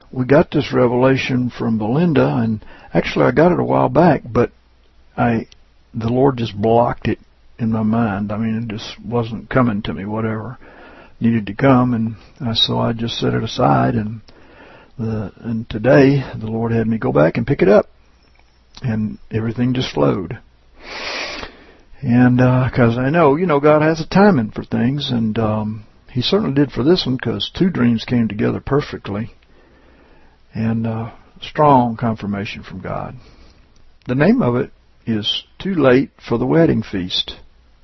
we got this revelation from Belinda, and actually I got it a while back, but the Lord just blocked it in my mind. I mean, it just wasn't coming to me, whatever needed to come, and so I just set it aside, and today the Lord had me go back and pick it up, and everything just flowed. And because I know, God has a timing for things, and He certainly did for this one, because 2 dreams came together perfectly, and strong confirmation from God. The name of it is Too Late for the Wedding Feast.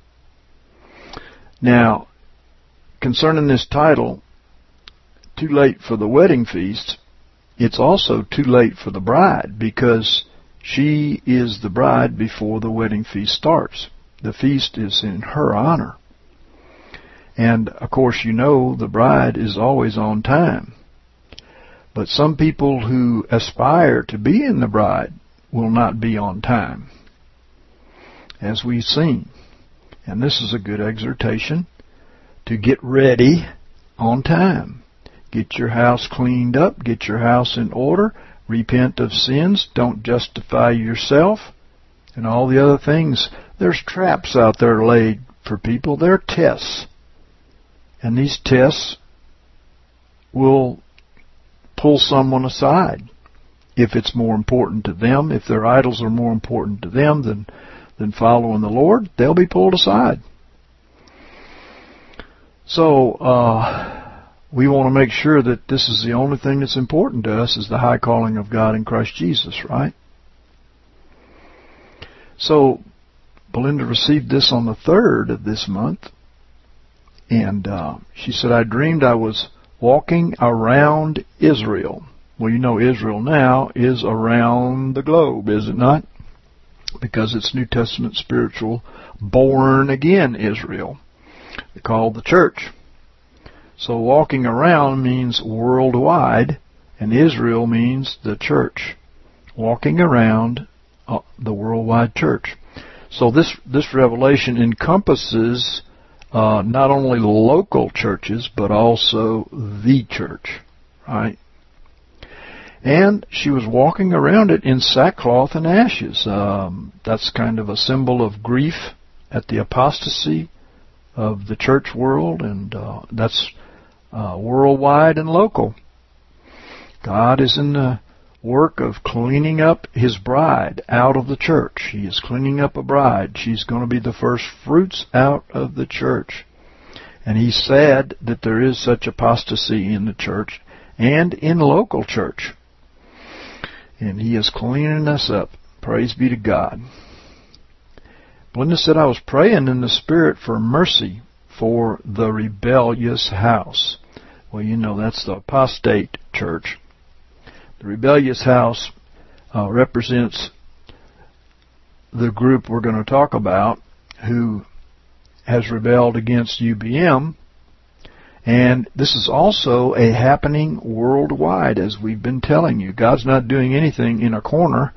Now, concerning this title, Too Late for the Wedding Feast, it's also too late for the bride, because she is the bride before the wedding feast starts. The feast is in her honor. And, of course, the bride is always on time. But some people who aspire to be in the bride will not be on time, as we've seen. And this is a good exhortation to get ready on time. Get your house cleaned up. Get your house in order. Repent of sins. Don't justify yourself. And all the other things. There's traps out there laid for people. They're tests. And these tests will pull someone aside. If it's more important to them, if their idols are more important to them than following the Lord, they'll be pulled aside. So, we want to make sure that this is the only thing that's important to us, is the high calling of God in Christ Jesus, right? So, Belinda received this on the 3rd of this month, and she said, I dreamed I was walking around Israel. Well, Israel now is around the globe, is it not? Because it's New Testament spiritual, born again Israel. They call the church. So walking around means worldwide, and Israel means the church. Walking around the worldwide church. So this revelation encompasses not only local churches, but also the church, right? And she was walking around it in sackcloth and ashes. That's kind of a symbol of grief at the apostasy of the church world, and that's worldwide and local. God is in the work of cleaning up His bride out of the church. He is cleaning up a bride. She's going to be the first fruits out of the church. And He's sad that there is such apostasy in the church and in local church. And He is cleaning us up. Praise be to God. Belinda said, I was praying in the Spirit for mercy for the rebellious house. Well, that's the apostate church. The rebellious house represents the group we're going to talk about who has rebelled against UBM. And this is also a happening worldwide, as we've been telling you. God's not doing anything in a corner.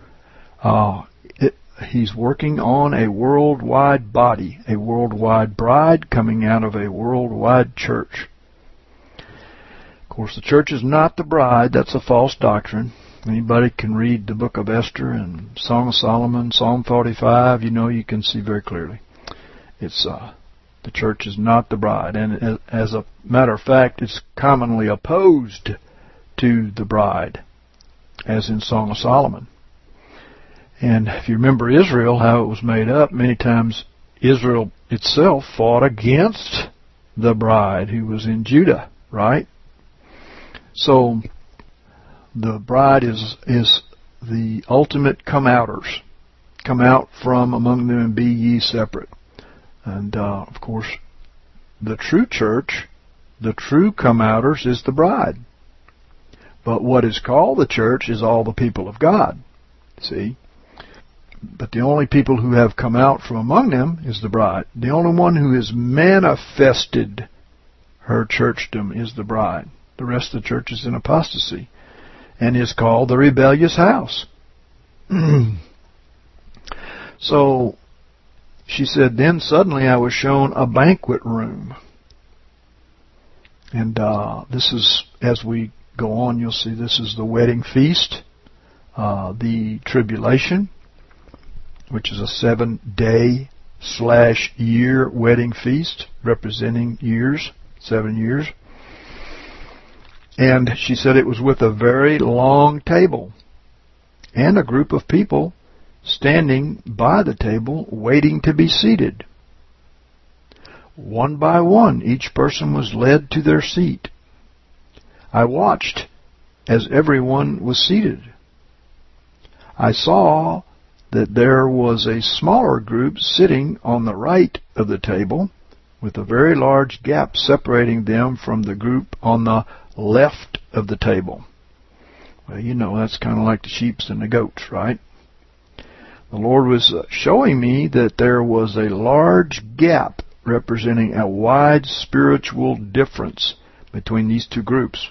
He's working on a worldwide body, a worldwide bride coming out of a worldwide church. Of course, the church is not the bride. That's a false doctrine. Anybody can read the book of Esther and Song of Solomon, Psalm 45. You can see very clearly. It's the church is not the bride. And as a matter of fact, it's commonly opposed to the bride, as in Song of Solomon. And if you remember Israel, how it was made up, many times Israel itself fought against the bride who was in Judah, right? So the bride is the ultimate come-outers. Come out from among them and be ye separate. And, of course, the true church, the true come-outers is the bride. But what is called the church is all the people of God. See? But the only people who have come out from among them is the bride. The only one who has manifested her churchdom is the bride. The rest of the church is in apostasy and is called the rebellious house. So she said, then suddenly I was shown a banquet room. And this is, as we go on, you'll see this is the wedding feast, the tribulation, which is a 7-day/year wedding feast, representing years, 7 years. And she said it was with a very long table and a group of people standing by the table waiting to be seated. One by one, each person was led to their seat. I watched as everyone was seated. I saw that there was a smaller group sitting on the right of the table with a very large gap separating them from the group on the left of the table. Well, you know, that's kind of like the sheep and the goats, right? The Lord was showing me that there was a large gap representing a wide spiritual difference between these two groups.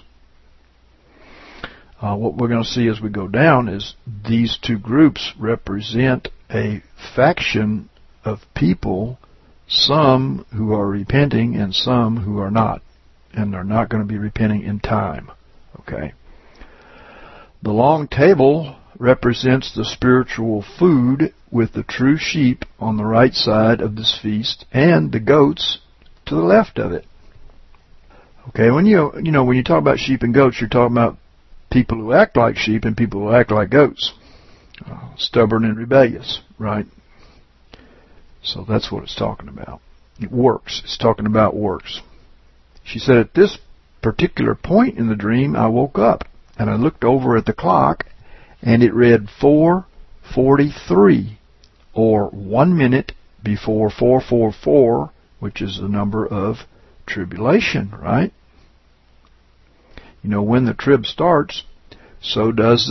What we're going to see as we go down is these two groups represent a faction of people, some who are repenting and some who are not. And they're not going to be repenting in time. Okay. The long table represents the spiritual food with the true sheep on the right side of this feast and the goats to the left of it. Okay, when when you talk about sheep and goats, you're talking about people who act like sheep and people who act like goats. Stubborn and rebellious, right? So that's what it's talking about. It works. It's talking about works. She said, at this particular point in the dream, I woke up and I looked over at the clock and it read 4:43, or 1 minute before 444, which is the number of tribulation, right? You know, when the trib starts, so does the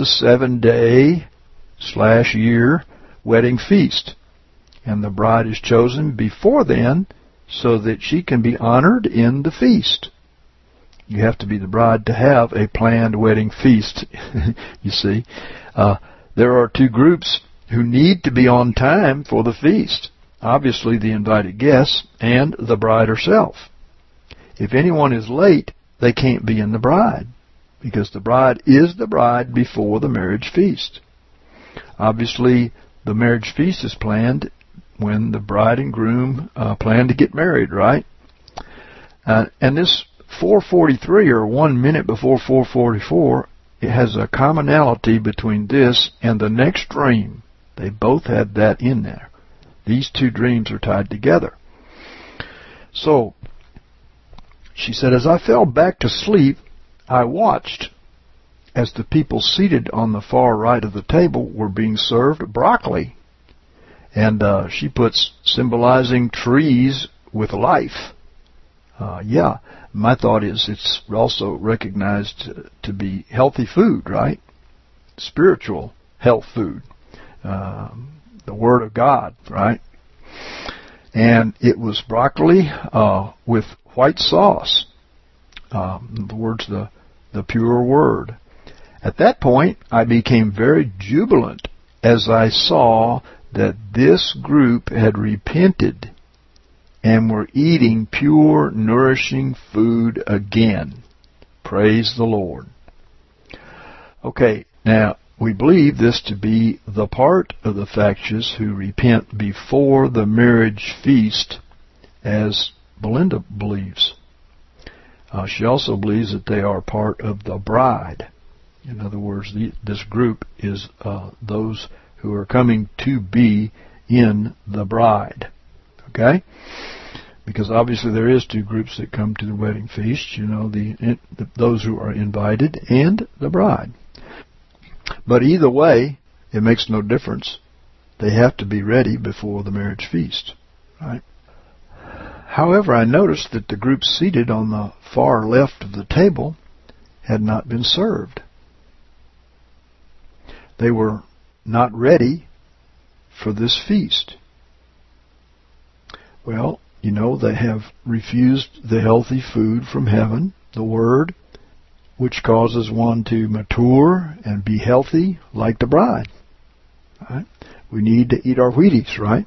7-day/year wedding feast. And the bride is chosen before then so that she can be honored in the feast. You have to be the bride to have a planned wedding feast, you see. There are two groups who need to be on time for the feast. Obviously, the invited guests and the bride herself. If anyone is late, they can't be in the bride, because the bride is the bride before the marriage feast. Obviously, the marriage feast is planned when the bride and groom plan to get married, right? And this 4:43, or 1 minute before 4:44, it has a commonality between this and the next dream. They both had that in there. These two dreams are tied together. So, she said, as I fell back to sleep, I watched as the people seated on the far right of the table were being served broccoli. And she puts symbolizing trees with life. My thought is it's also recognized to be healthy food, right? Spiritual health food. The Word of God, right? And it was broccoli with white sauce. The word's the pure word. At that point, I became very jubilant as I saw that this group had repented and were eating pure, nourishing food again. Praise the Lord. Okay, now, we believe this to be the part of the factions who repent before the marriage feast, as Belinda believes. She also believes that they are part of the bride. In other words, this group is those who are coming to be in the bride. Okay? Because obviously there is two groups that come to the wedding feast. You know, those who are invited and the bride. But either way, it makes no difference. They have to be ready before the marriage feast. Right? However, I noticed that the group seated on the far left of the table had not been served. They were not ready for this feast. Well, you know, they have refused the healthy food from heaven, the Word, which causes one to mature and be healthy like the bride. Right? We need to eat our Wheaties, right?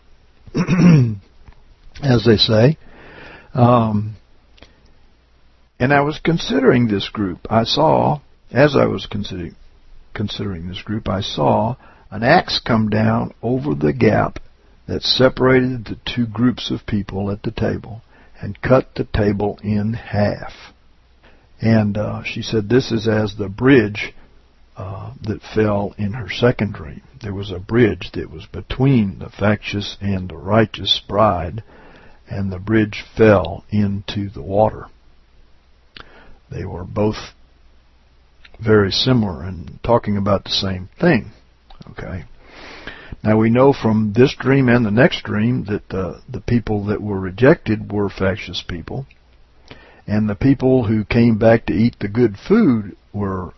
As they say. And I was considering this group. I saw As I was considering this group, I saw an axe come down over the gap that separated the two groups of people at the table and cut the table in half. And she said this is as the bridge that fell in her second dream. There was a bridge that was between the factious and the righteous bride, and the bridge fell into the water. They were both very similar and talking about the same thing. Okay. Now we know from this dream and the next dream that the people that were rejected were factious people, and the people who came back to eat the good food were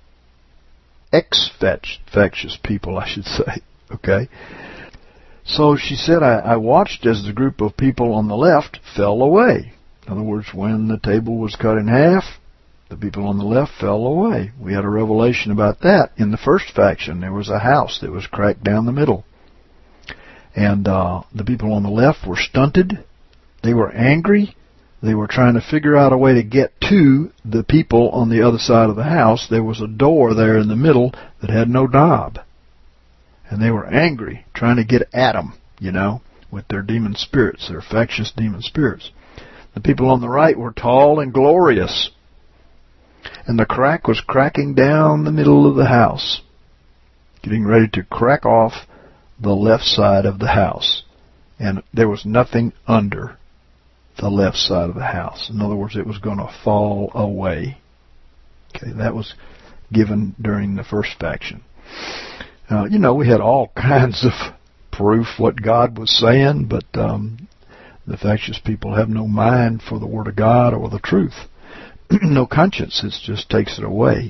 ex-factious people, I should say. Okay? So she said, I watched as the group of people on the left fell away. In other words, when the table was cut in half, the people on the left fell away. We had a revelation about that. In the first faction, there was a house that was cracked down the middle. And the people on the left were stunted. They were angry. They were trying to figure out a way to get to the people on the other side of the house. There was a door there in the middle that had no knob. And they were angry, trying to get at them, with their demon spirits, their factious demon spirits. The people on the right were tall and glorious. And the crack was cracking down the middle of the house, getting ready to crack off the left side of the house. And there was nothing under the left side of the house. In other words, it was going to fall away. Okay, that was given during the first faction. We had all kinds of proof what God was saying, but the factious people have no mind for the Word of God or the truth. No conscience. It just takes it away,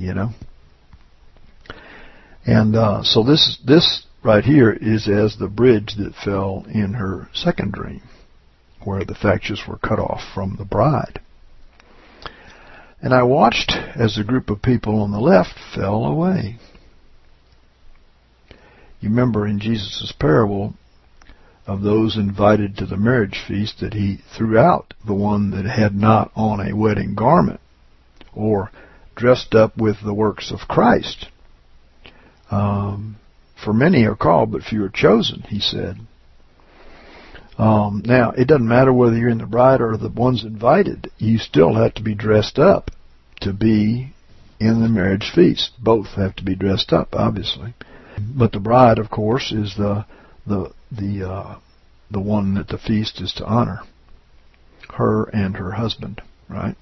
And so this right here is as the bridge that fell in her second dream, where the factious were cut off from the bride. And I watched as the group of people on the left fell away. You remember in Jesus' parable of those invited to the marriage feast that he threw out the one that had not on a wedding garment or dressed up with the works of Christ. For many are called, but few are chosen, he said. Now, it doesn't matter whether you're in the bride or the ones invited. You still have to be dressed up to be in the marriage feast. Both have to be dressed up, obviously. But the bride, of course, is the one that the feast is to honor. Her and her husband, right?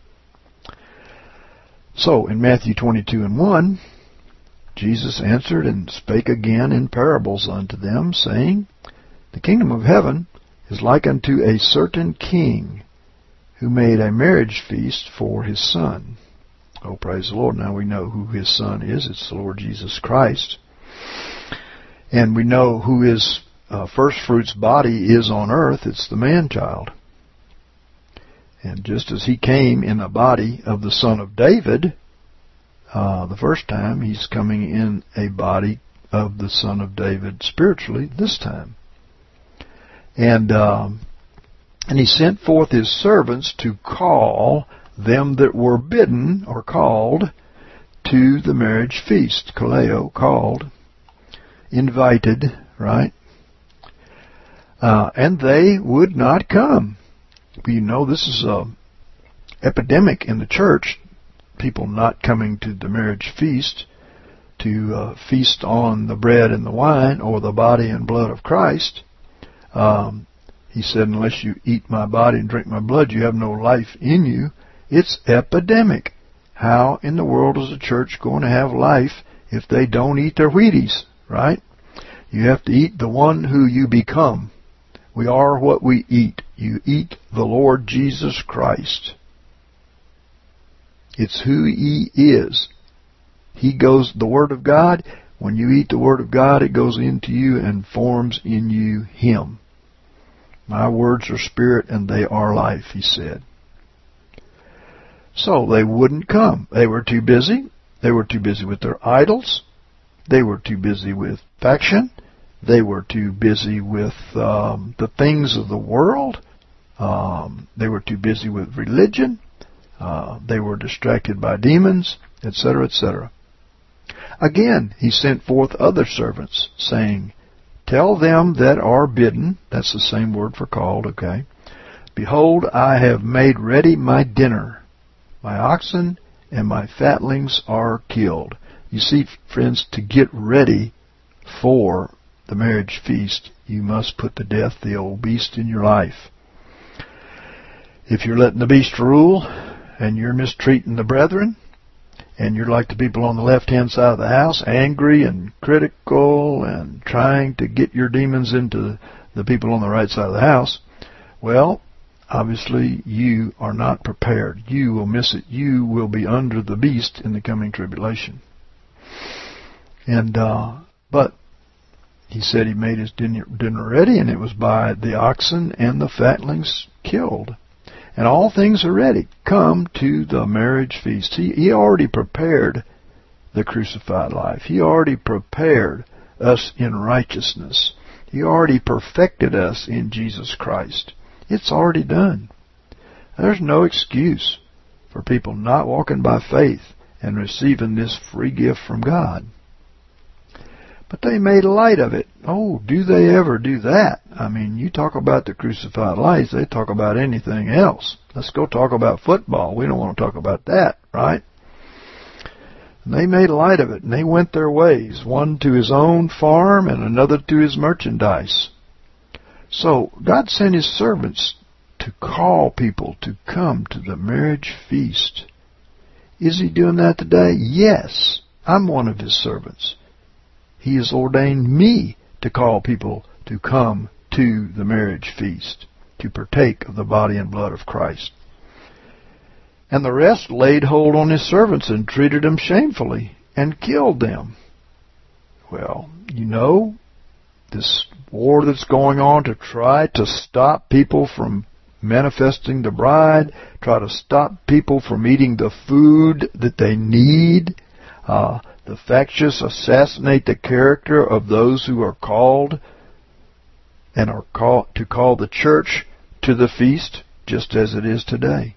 So, in Matthew 22:1, Jesus answered and spake again in parables unto them, saying, The kingdom of heaven is like unto a certain king who made a marriage feast for his son. Oh, praise the Lord. Now we know who his son is. It's the Lord Jesus Christ. And we know who his first fruits body is on earth. It's the man-child. And just as he came in the body of the son of David, the first time, he's coming in a body of the son of David spiritually this time. And he sent forth his servants to call them that were bidden or called to the marriage feast. Kaleo, called, invited, right? And they would not come. This is an epidemic in the church. People not coming to the marriage feast to feast on the bread and the wine or the body and blood of Christ. He said, unless you eat my body and drink my blood, you have no life in you. It's epidemic. How in the world is a church going to have life if they don't eat their Wheaties, right? You have to eat the one who you become. We are what we eat. You eat the Lord Jesus Christ. It's who He is. He goes, the Word of God, when you eat the Word of God, it goes into you and forms in you Him. My words are spirit and they are life, He said. So they wouldn't come. They were too busy. They were too busy with their idols. They were too busy with faction. They were too busy with the things of the world. They were too busy with religion. They were distracted by demons. etc., etc. Again, he sent forth other servants, saying, Tell them that are bidden, that's the same word for called, okay, Behold, I have made ready my dinner. My oxen and my fatlings are killed. You see, friends, to get ready for the marriage feast, you must put to death the old beast in your life. If you're letting the beast rule, and you're mistreating the brethren, and you're like the people on the left-hand side of the house, angry and critical and trying to get your demons into the people on the right side of the house, well, obviously you are not prepared. You will miss it. You will be under the beast in the coming tribulation. And but he said he made his dinner ready, and it was by the oxen and the fatlings killed. And all things are ready. Come to the marriage feast. He already prepared the crucified life. He already prepared us in righteousness. He already perfected us in Jesus Christ. It's already done. There's no excuse for people not walking by faith and receiving this free gift from God. But they made light of it. Oh, do they ever do that? I mean, you talk about the crucified life, they talk about anything else. Let's go talk about football. We don't want to talk about that, right? And they made light of it, and they went their ways, one to his own farm and another to his merchandise. So God sent his servants to call people to come to the marriage feast. Is he doing that today? Yes. I'm one of his servants. He has ordained me to call people to come to the marriage feast, to partake of the body and blood of Christ. And the rest laid hold on his servants and treated them shamefully and killed them. Well, you know, this war that's going on to try to stop people from manifesting the bride, try to stop people from eating the food that they need. The factious assassinate the character of those who are called and are called to call the church to the feast, just as it is today.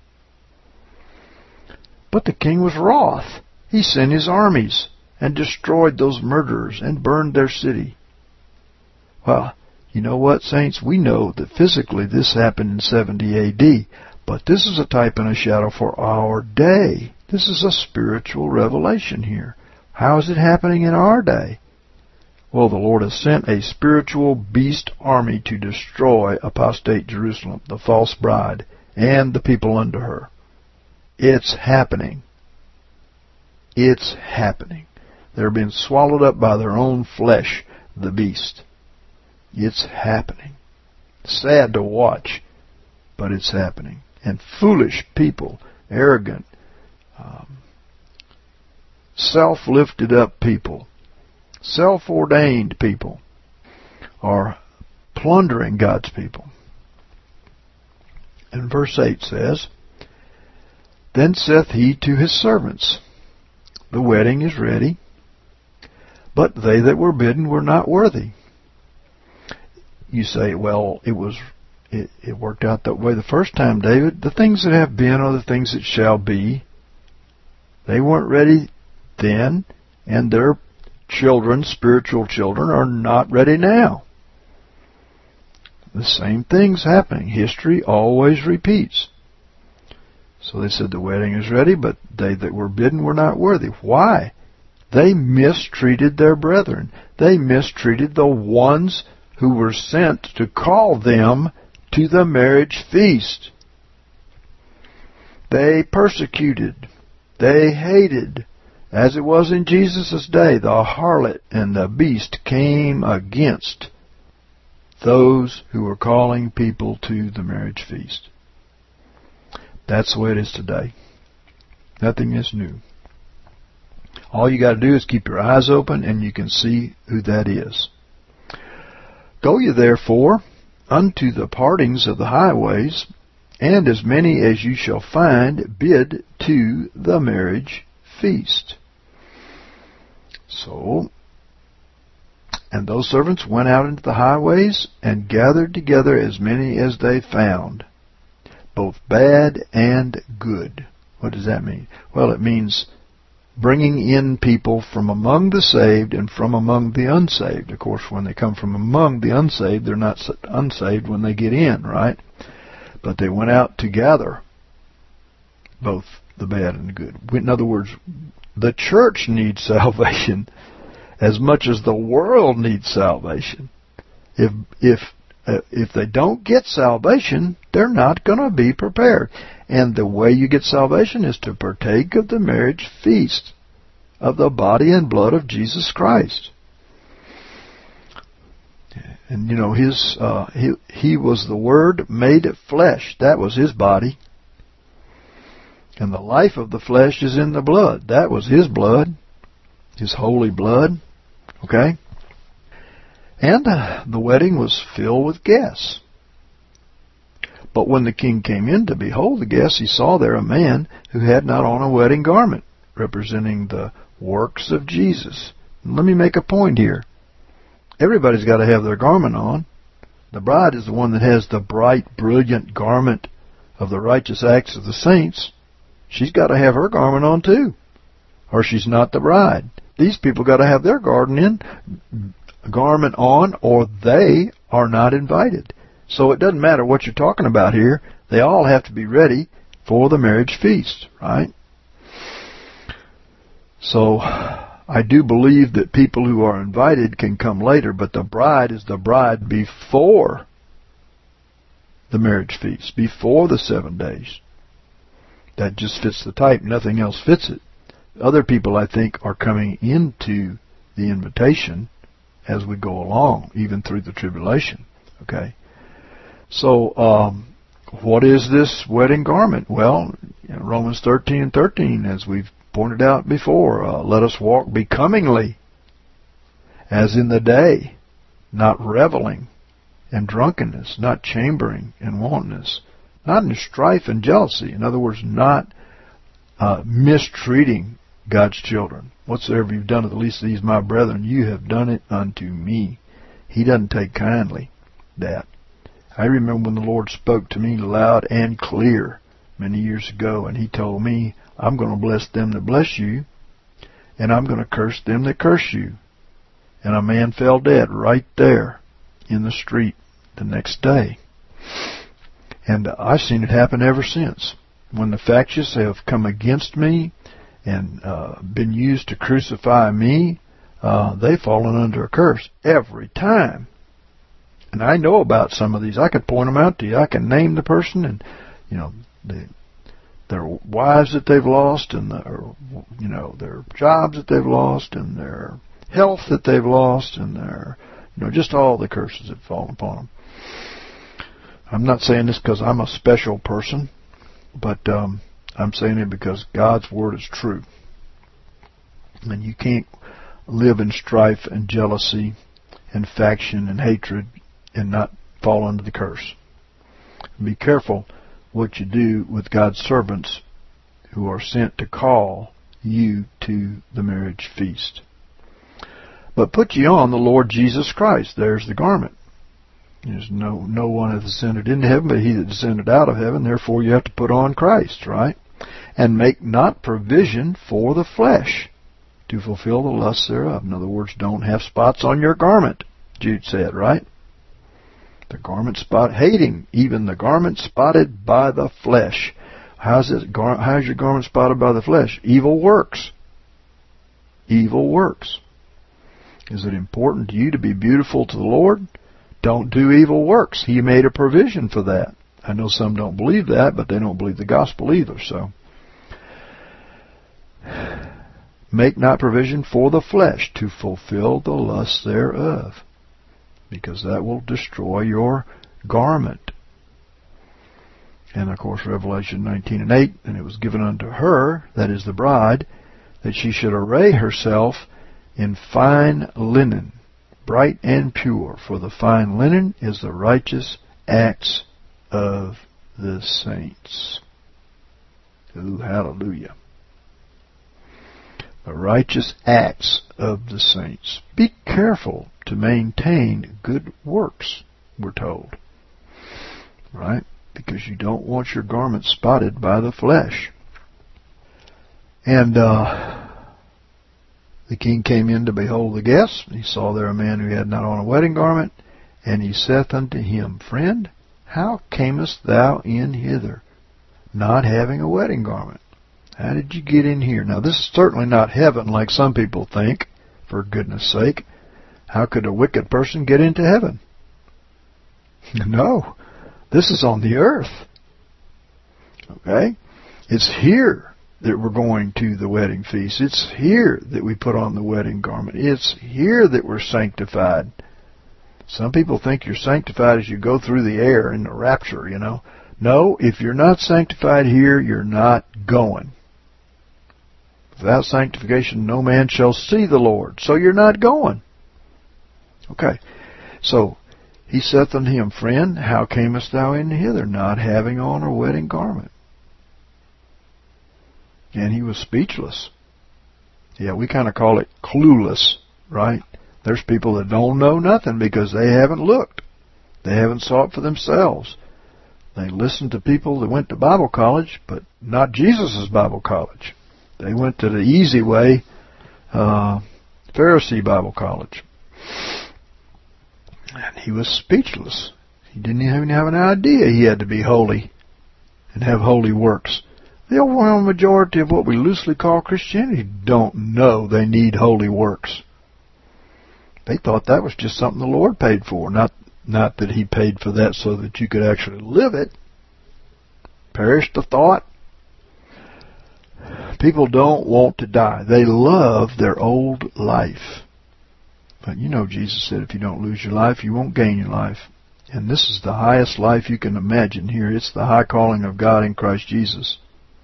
But the king was wroth. He sent his armies and destroyed those murderers and burned their city. Well, you know what, saints? We know that physically this happened in 70 A.D., but this is a type and a shadow for our day. This is a spiritual revelation here. How is it happening in our day? Well, the Lord has sent a spiritual beast army to destroy apostate Jerusalem, the false bride, and the people under her. It's happening. It's happening. They're being swallowed up by their own flesh, the beast. It's happening. Sad to watch, but it's happening. And foolish people, arrogant, self-lifted up people, self-ordained people are plundering God's people. And verse 8 says, Then saith he to his servants, The wedding is ready, but they that were bidden were not worthy. You say, well, it worked out that way the first time, David. The things that have been are the things that shall be. They weren't ready then, and their children, spiritual children, are not ready now. The same thing's happening. History always repeats. So they said the wedding is ready, but they that were bidden were not worthy. Why? They mistreated their brethren. They mistreated the ones who were sent to call them to the marriage feast. They persecuted. They hated. As it was in Jesus' day, the harlot and the beast came against those who were calling people to the marriage feast. That's the way it is today. Nothing is new. All you got to do is keep your eyes open and you can see who that is. Go ye therefore unto the partings of the highways, and as many as you shall find, bid to the marriage feast. So, and those servants went out into the highways and gathered together as many as they found, both bad and good. What does that mean? Well, it means bringing in people from among the saved and from among the unsaved. Of course, when they come from among the unsaved, they're not unsaved when they get in, right? But they went out to gather both the bad and the good. In other words, the church needs salvation as much as the world needs salvation. If they don't get salvation, they're not going to be prepared. And the way you get salvation is to partake of the marriage feast of the body and blood of Jesus Christ. And you know, he was the Word made flesh. That was His body. And the life of the flesh is in the blood. That was His blood, His holy blood. Okay? And the wedding was filled with guests. But when the king came in to behold the guests, he saw there a man who had not on a wedding garment, representing the works of Jesus. And let me make a point here. Everybody's got to have their garment on. The bride is the one that has the bright, brilliant garment of the righteous acts of the saints. She's got to have her garment on too, or she's not the bride. These people got to have their garment on, or they are not invited. So it doesn't matter what you're talking about here. They all have to be ready for the marriage feast, right? So I do believe that people who are invited can come later, but the bride is the bride before the marriage feast, before the 7 days. That just fits the type. Nothing else fits it. Other people, I think, are coming into the invitation as we go along, even through the tribulation. Okay? So, what is this wedding garment? Well, Romans 13:13, as we've pointed out before, let us walk becomingly, as in the day, not reveling and drunkenness, not chambering and wantonness, not in strife and jealousy. In other words, not mistreating God's children. Whatsoever you've done to the least of these, my brethren, you have done it unto me. He doesn't take kindly that. I remember when the Lord spoke to me loud and clear many years ago, and He told me, I'm going to bless them that bless you, and I'm going to curse them that curse you. And a man fell dead right there in the street the next day. And I've seen it happen ever since. When the factious have come against me and been used to crucify me, they've fallen under a curse every time. And I know about some of these. I could point them out to you. I can name the person, and their wives that they've lost, and their jobs that they've lost, and their health that they've lost, and their just all the curses that fall upon them. I'm not saying this because I'm a special person, but I'm saying it because God's Word is true. And you can't live in strife and jealousy and faction and hatred and not fall under the curse. Be careful what you do with God's servants who are sent to call you to the marriage feast. But put ye on the Lord Jesus Christ. There's the garment. There's no one hath ascended into heaven, but he that descended out of heaven. Therefore you have to put on Christ, right? And make not provision for the flesh to fulfill the lusts thereof. In other words, don't have spots on your garment, Jude said, right? The garment spot, hating even the garment spotted by the flesh. How's your garment spotted by the flesh? Evil works. Evil works. Is it important to you to be beautiful to the Lord? Don't do evil works. He made a provision for that. I know some don't believe that, but they don't believe the gospel either. So, make not provision for the flesh to fulfill the lusts thereof, because that will destroy your garment. And of course, Revelation 19:8, and it was given unto her, that is the bride, that she should array herself in fine linen, bright and pure, for the fine linen is the righteous acts of the saints. Ooh, hallelujah. The righteous acts of the saints. Be careful to maintain good works, we're told. Right? Because you don't want your garment spotted by the flesh. And The king came in to behold the guests. He saw there a man who had not on a wedding garment. And he saith unto him, Friend, how camest thou in hither, not having a wedding garment? How did you get in here? Now, this is certainly not heaven like some people think, for goodness sake. How could a wicked person get into heaven? No, this is on the earth. Okay? It's here that we're going to the wedding feast. It's here that we put on the wedding garment. It's here that we're sanctified. Some people think you're sanctified as you go through the air in the rapture, you know. No, if you're not sanctified here, you're not going. Without sanctification, no man shall see the Lord. So you're not going. Okay. So, he saith unto him, Friend, how camest thou in hither, not having on a wedding garment? And he was speechless. Yeah, we kind of call it clueless, right? There's people that don't know nothing because they haven't looked. They haven't sought for themselves. They listened to people that went to Bible college, but not Jesus' Bible college. They went to the easy way, Pharisee Bible college. And he was speechless. He didn't even have an idea he had to be holy and have holy works. The overwhelming majority of what we loosely call Christianity don't know they need holy works. They thought that was just something the Lord paid for, not that He paid for that so that you could actually live it. Perish the thought. People don't want to die. They love their old life. But you know Jesus said if you don't lose your life, you won't gain your life. And this is the highest life you can imagine here. It's the high calling of God in Christ Jesus.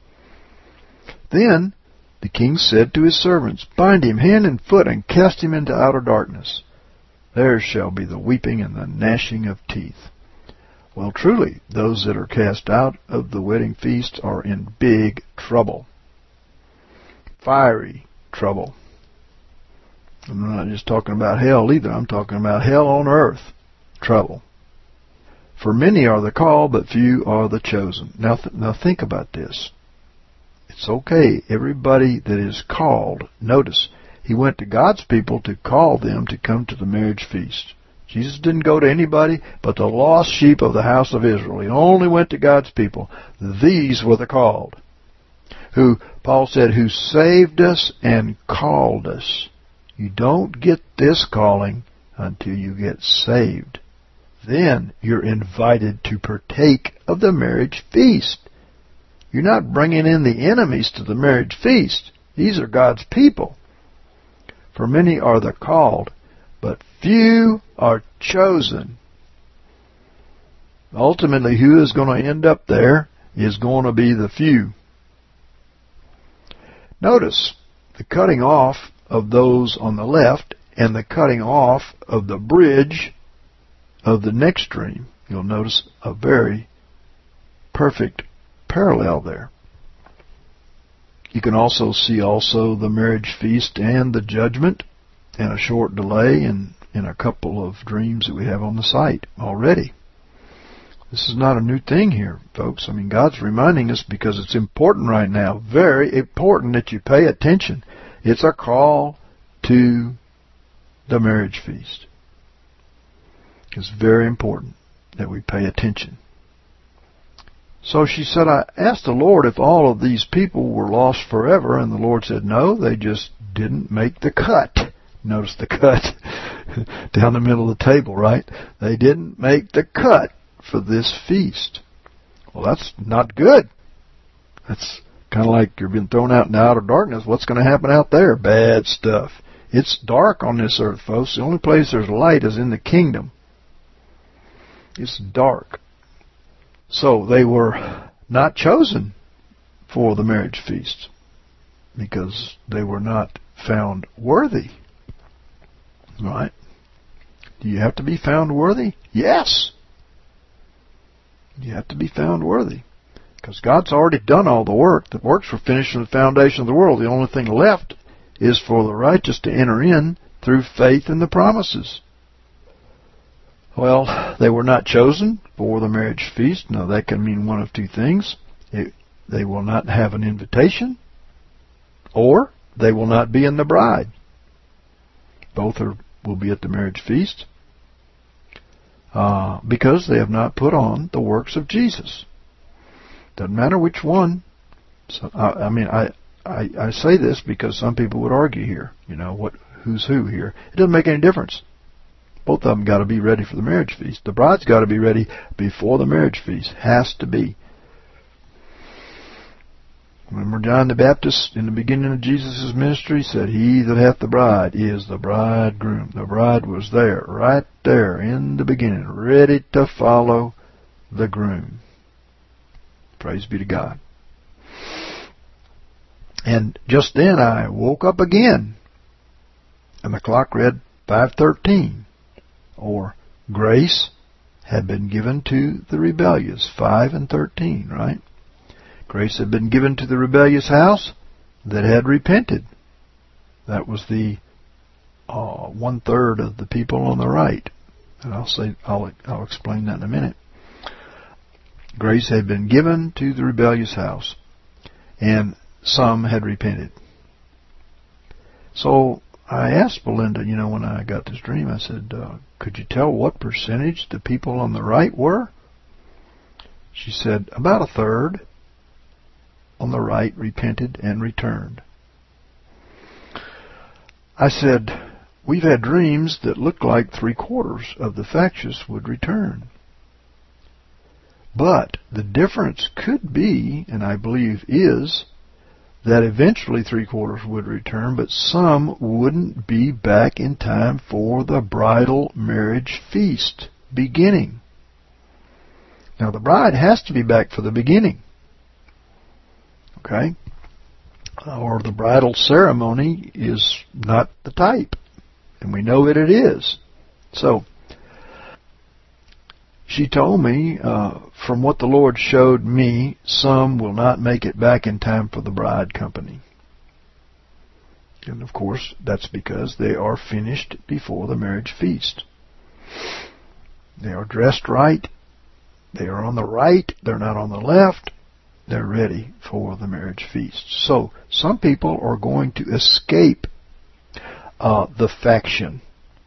Then the king said to his servants, Bind him hand and foot, and cast him into outer darkness. There shall be the weeping and the gnashing of teeth. Well, truly, those that are cast out of the wedding feast are in big trouble. Fiery trouble. I'm not just talking about hell either. I'm talking about hell on earth trouble. For many are the called, but few are the chosen. Now think about this. It's okay. Everybody that is called, notice, He went to God's people to call them to come to the marriage feast. Jesus didn't go to anybody but the lost sheep of the house of Israel. He only went to God's people. These were the called, who, Paul said, who saved us and called us. You don't get this calling until you get saved. Then you're invited to partake of the marriage feast. You're not bringing in the enemies to the marriage feast. These are God's people. For many are the called, but few are chosen. Ultimately, who is going to end up there is going to be the few. Notice the cutting off of those on the left and the cutting off of the bridge of the next dream. You'll notice a very perfect parallel there. You can also see the marriage feast and the judgment and a short delay in a couple of dreams that we have on the site already. This is not a new thing here, folks. I mean, God's reminding us because it's important right now. Very important that you pay attention. It's a call to the marriage feast. It's very important that we pay attention. So she said, I asked the Lord if all of these people were lost forever, and the Lord said, no, they just didn't make the cut. Notice the cut down the middle of the table, right? They didn't make the cut for this feast. Well, that's not good. That's kind of like you're being thrown out in the outer darkness. What's going to happen out there? Bad stuff. It's dark on this earth, folks. The only place there's light is in the kingdom. It's dark. So they were not chosen for the marriage feast because they were not found worthy. Right? Do you have to be found worthy? Yes. You have to be found worthy. Because God's already done all the work. The works were finished from the foundation of the world. The only thing left is for the righteous to enter in through faith in the promises. Well, they were not chosen for the marriage feast. Now, that can mean one of two things. They will not have an invitation, or they will not be in the bride. will be at the marriage feast because they have not put on the works of Jesus. Doesn't matter which one. So, I say this because some people would argue here. Who's who here? It doesn't make any difference. Both of them got to be ready for the marriage feast. The bride's got to be ready before the marriage feast. Has to be. Remember John the Baptist in the beginning of Jesus' ministry said, "He that hath the bride is the bridegroom." The bride was there, right there in the beginning, ready to follow the groom. Praise be to God. And just then I woke up again, and the clock read 5:13, or grace had been given to the rebellious. 5 and 13, right? Grace had been given to the rebellious house that had repented. That was the 1/3 of the people on the right, and I'll explain that in a minute. Grace had been given to the rebellious house, and some had repented. So I asked Belinda, when I got this dream, I said, could you tell what percentage the people on the right were? She said, about 1/3 on the right repented and returned. I said, we've had dreams that look like 3/4 of the factious would return. But the difference could be, and I believe is, that eventually 3/4 would return, but some wouldn't be back in time for the bridal marriage feast beginning. Now the bride has to be back for the beginning. Okay? Or the bridal ceremony is not the type. And we know that it is. So, she told me, from what the Lord showed me, some will not make it back in time for the bride company. And of course, that's because they are finished before the marriage feast. They are dressed right. They are on the right. They're not on the left. They're ready for the marriage feast. So, some people are going to escape the faction,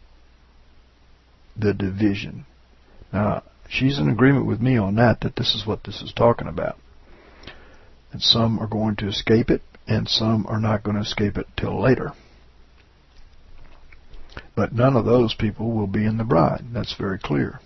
the division. Now, she's in agreement with me on that this is what this is talking about. And some are going to escape it, and some are not going to escape it till later. But none of those people will be in the bride. That's very clear.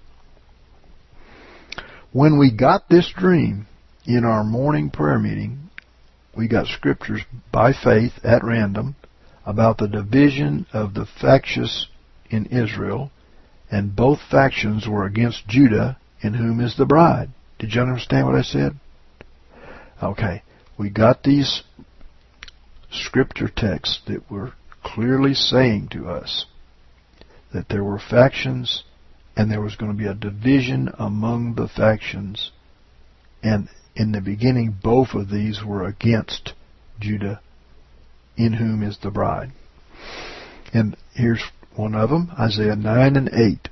When we got this dream in our morning prayer meeting, we got scriptures by faith at random about the division of the factious in Israel, and both factions were against Judah, in whom is the bride. Did you understand what I said? Okay, we got these scripture texts that were clearly saying to us that there were factions and there was going to be a division among the factions, and in the beginning both of these were against Judah, in whom is the bride. And here's one of them, Isaiah 9 and 8.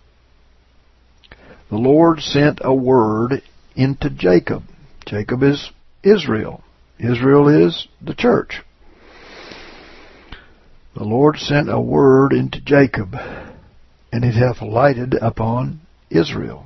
The Lord sent a word into Jacob. Jacob is Israel. Israel is the church. The Lord sent a word into Jacob, and it hath lighted upon Israel.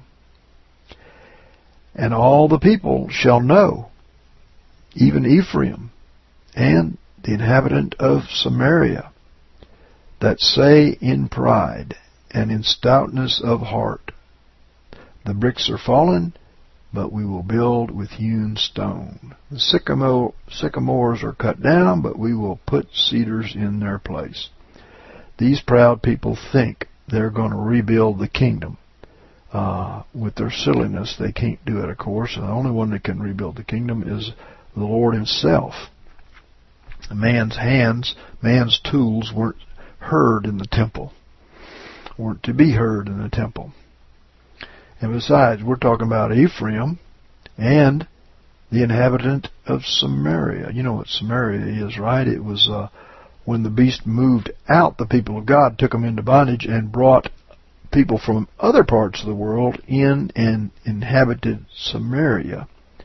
And all the people shall know, even Ephraim, and the inhabitant of Samaria, that say in pride and in stoutness of heart, the bricks are fallen, but we will build with hewn stone. The sycamores are cut down, but we will put cedars in their place. These proud people think they're going to rebuild the kingdom. With their silliness, they can't do it, of course. And the only one that can rebuild the kingdom is the Lord Himself. Man's hands, man's tools weren't heard in the temple, weren't to be heard in the temple. And besides, we're talking about Ephraim and the inhabitant of Samaria. You know what Samaria is, right? It was when the beast moved out, the people of God took them into bondage and brought people from other parts of the world in and inhabited Samaria.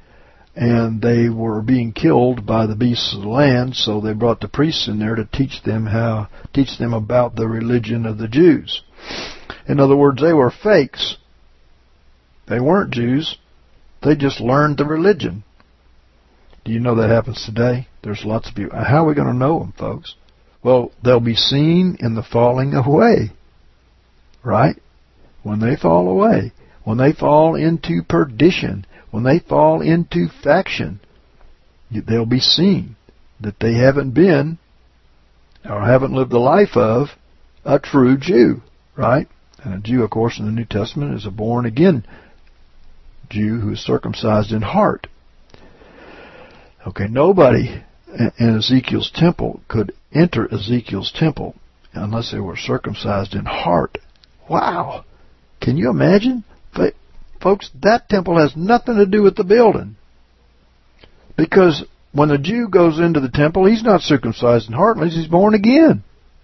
and they were being killed by the beasts of the land, so they brought the priests in there to teach them about the religion of the Jews. In other words, they were fakes. They weren't Jews. They just learned the religion. Do you know that happens today? There's lots of people. How are we going to know them, folks? Well, they'll be seen in the falling away. Right? When they fall away. When they fall into perdition. When they fall into faction. They'll be seen that they haven't been or haven't lived the life of a true Jew. Right? And a Jew, of course, in the New Testament is a born-again Jew who is circumcised in heart. Okay, nobody in Ezekiel's temple could enter Ezekiel's temple unless they were circumcised in heart. Wow! Can you imagine? Folks, that temple has nothing to do with the building. Because when a Jew goes into the temple, he's not circumcised in heart unless he's born again.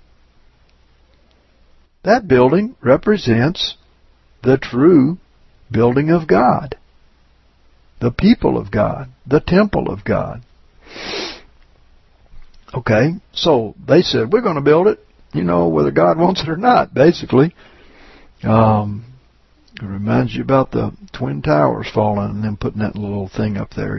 That building represents the true building of God. The people of God. The temple of God. Okay, so they said, we're going to build it, whether God wants it or not, basically. It reminds you about the Twin Towers falling and then putting that little thing up there,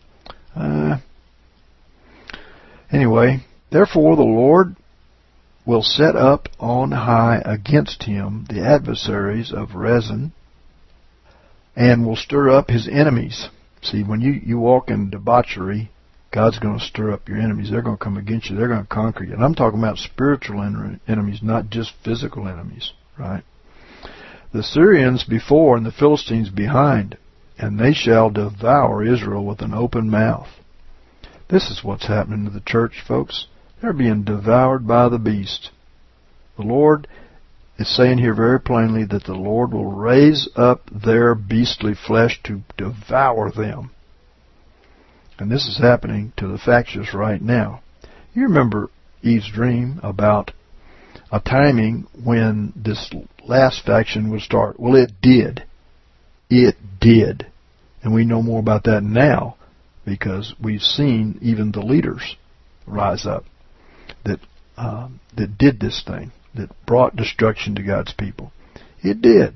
Anyway, therefore the Lord will set up on high against him the adversaries of Rezin, and will stir up his enemies. See, when you walk in debauchery, God's going to stir up your enemies. They're going to come against you. They're going to conquer you. And I'm talking about spiritual enemies, not just physical enemies, right? The Syrians before and the Philistines behind, and they shall devour Israel with an open mouth. This is what's happening to the church, folks. They're being devoured by the beast. The Lord is saying here very plainly that the Lord will raise up their beastly flesh to devour them. And this is happening to the factious right now. You remember Eve's dream about a timing when this last faction would start. Well, it did. It did. And we know more about that now because we've seen even the leaders rise up that did this thing, that brought destruction to God's people. It did.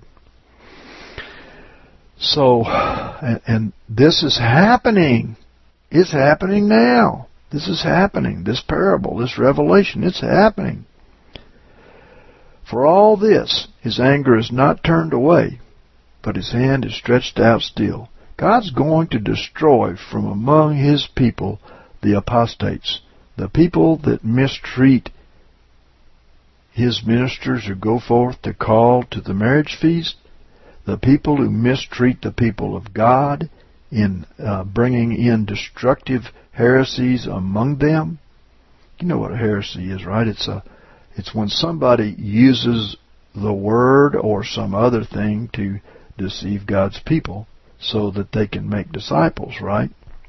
So, and this is happening. It's happening now. This is happening. This parable, this revelation, it's happening. For all this, his anger is not turned away, but his hand is stretched out still. God's going to destroy from among his people the apostates, the people that mistreat his ministers who go forth to call to the marriage feast, the people who mistreat the people of God in bringing in destructive heresies among them. You know what a heresy is, right? It's when somebody uses the word or some other thing to deceive God's people so that they can make disciples, right?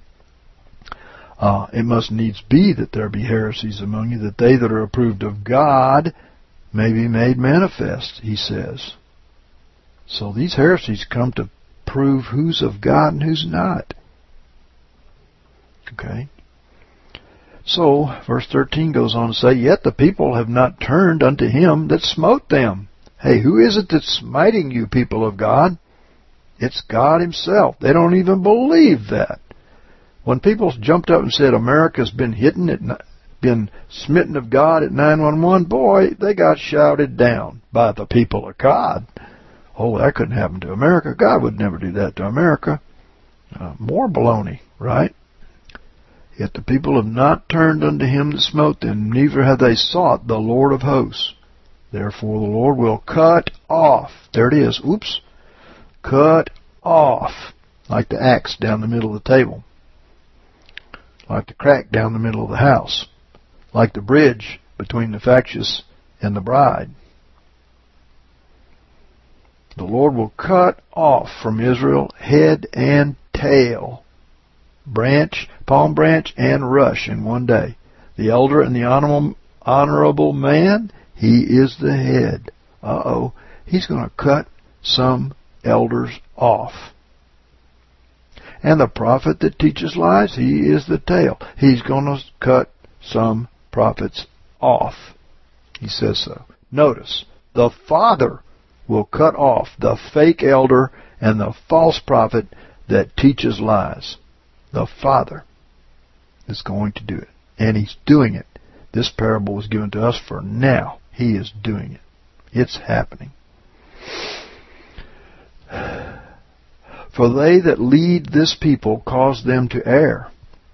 It must needs be that there be heresies among you, that they that are approved of God may be made manifest, he says. So these heresies come to prove who's of God and who's not. Okay? So, verse 13 goes on to say, yet the people have not turned unto him that smote them. Hey, who is it that's smiting you, people of God? It's God himself. They don't even believe that. When people jumped up and said America's been been smitten of God at 9/11, boy, they got shouted down by the people of God. Oh, that couldn't happen to America. God would never do that to America. More baloney, right? Yet the people have not turned unto him that smote them, neither have they sought the Lord of hosts. Therefore the Lord will cut off. There it is. Oops. Cut off. Like the axe down the middle of the table. Like the crack down the middle of the house. Like the bridge between the factious and the bride. The Lord will cut off from Israel head and tail, branch, palm branch, and rush in one day. The elder and the honorable man, he is the head. He's going to cut some elders off. And the prophet that teaches lies, he is the tail. He's going to cut some prophets off. He says so. Notice, the Father will cut off the fake elder and the false prophet that teaches lies. The Father is going to do it. And He's doing it. This parable was given to us for now. He is doing it. It's happening. For they that lead this people cause them to err,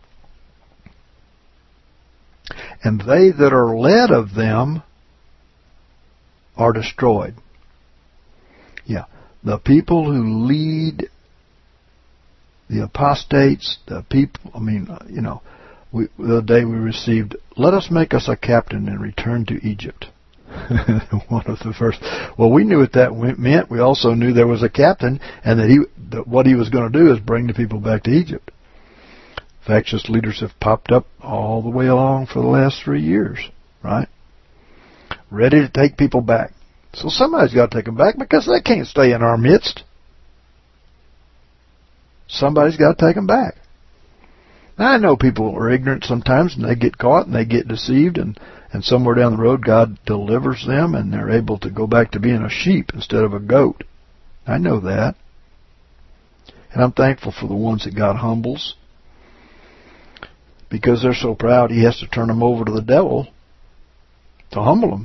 and they that are led of them are destroyed. Yeah, the people who lead the apostates, the people, the other day we received, let us make us a captain and return to Egypt. One of the first. Well, we knew what that meant. We also knew there was a captain, and that what he was going to do is bring the people back to Egypt. Factious leaders have popped up all the way along for the last 3 years, right? Ready to take people back. So somebody's got to take them back because they can't stay in our midst. Somebody's got to take them back. Now, I know people are ignorant sometimes, and they get caught, and they get deceived, and somewhere down the road, God delivers them, and they're able to go back to being a sheep instead of a goat. I know that. And I'm thankful for the ones that God humbles. Because they're so proud, He has to turn them over to the devil to humble them.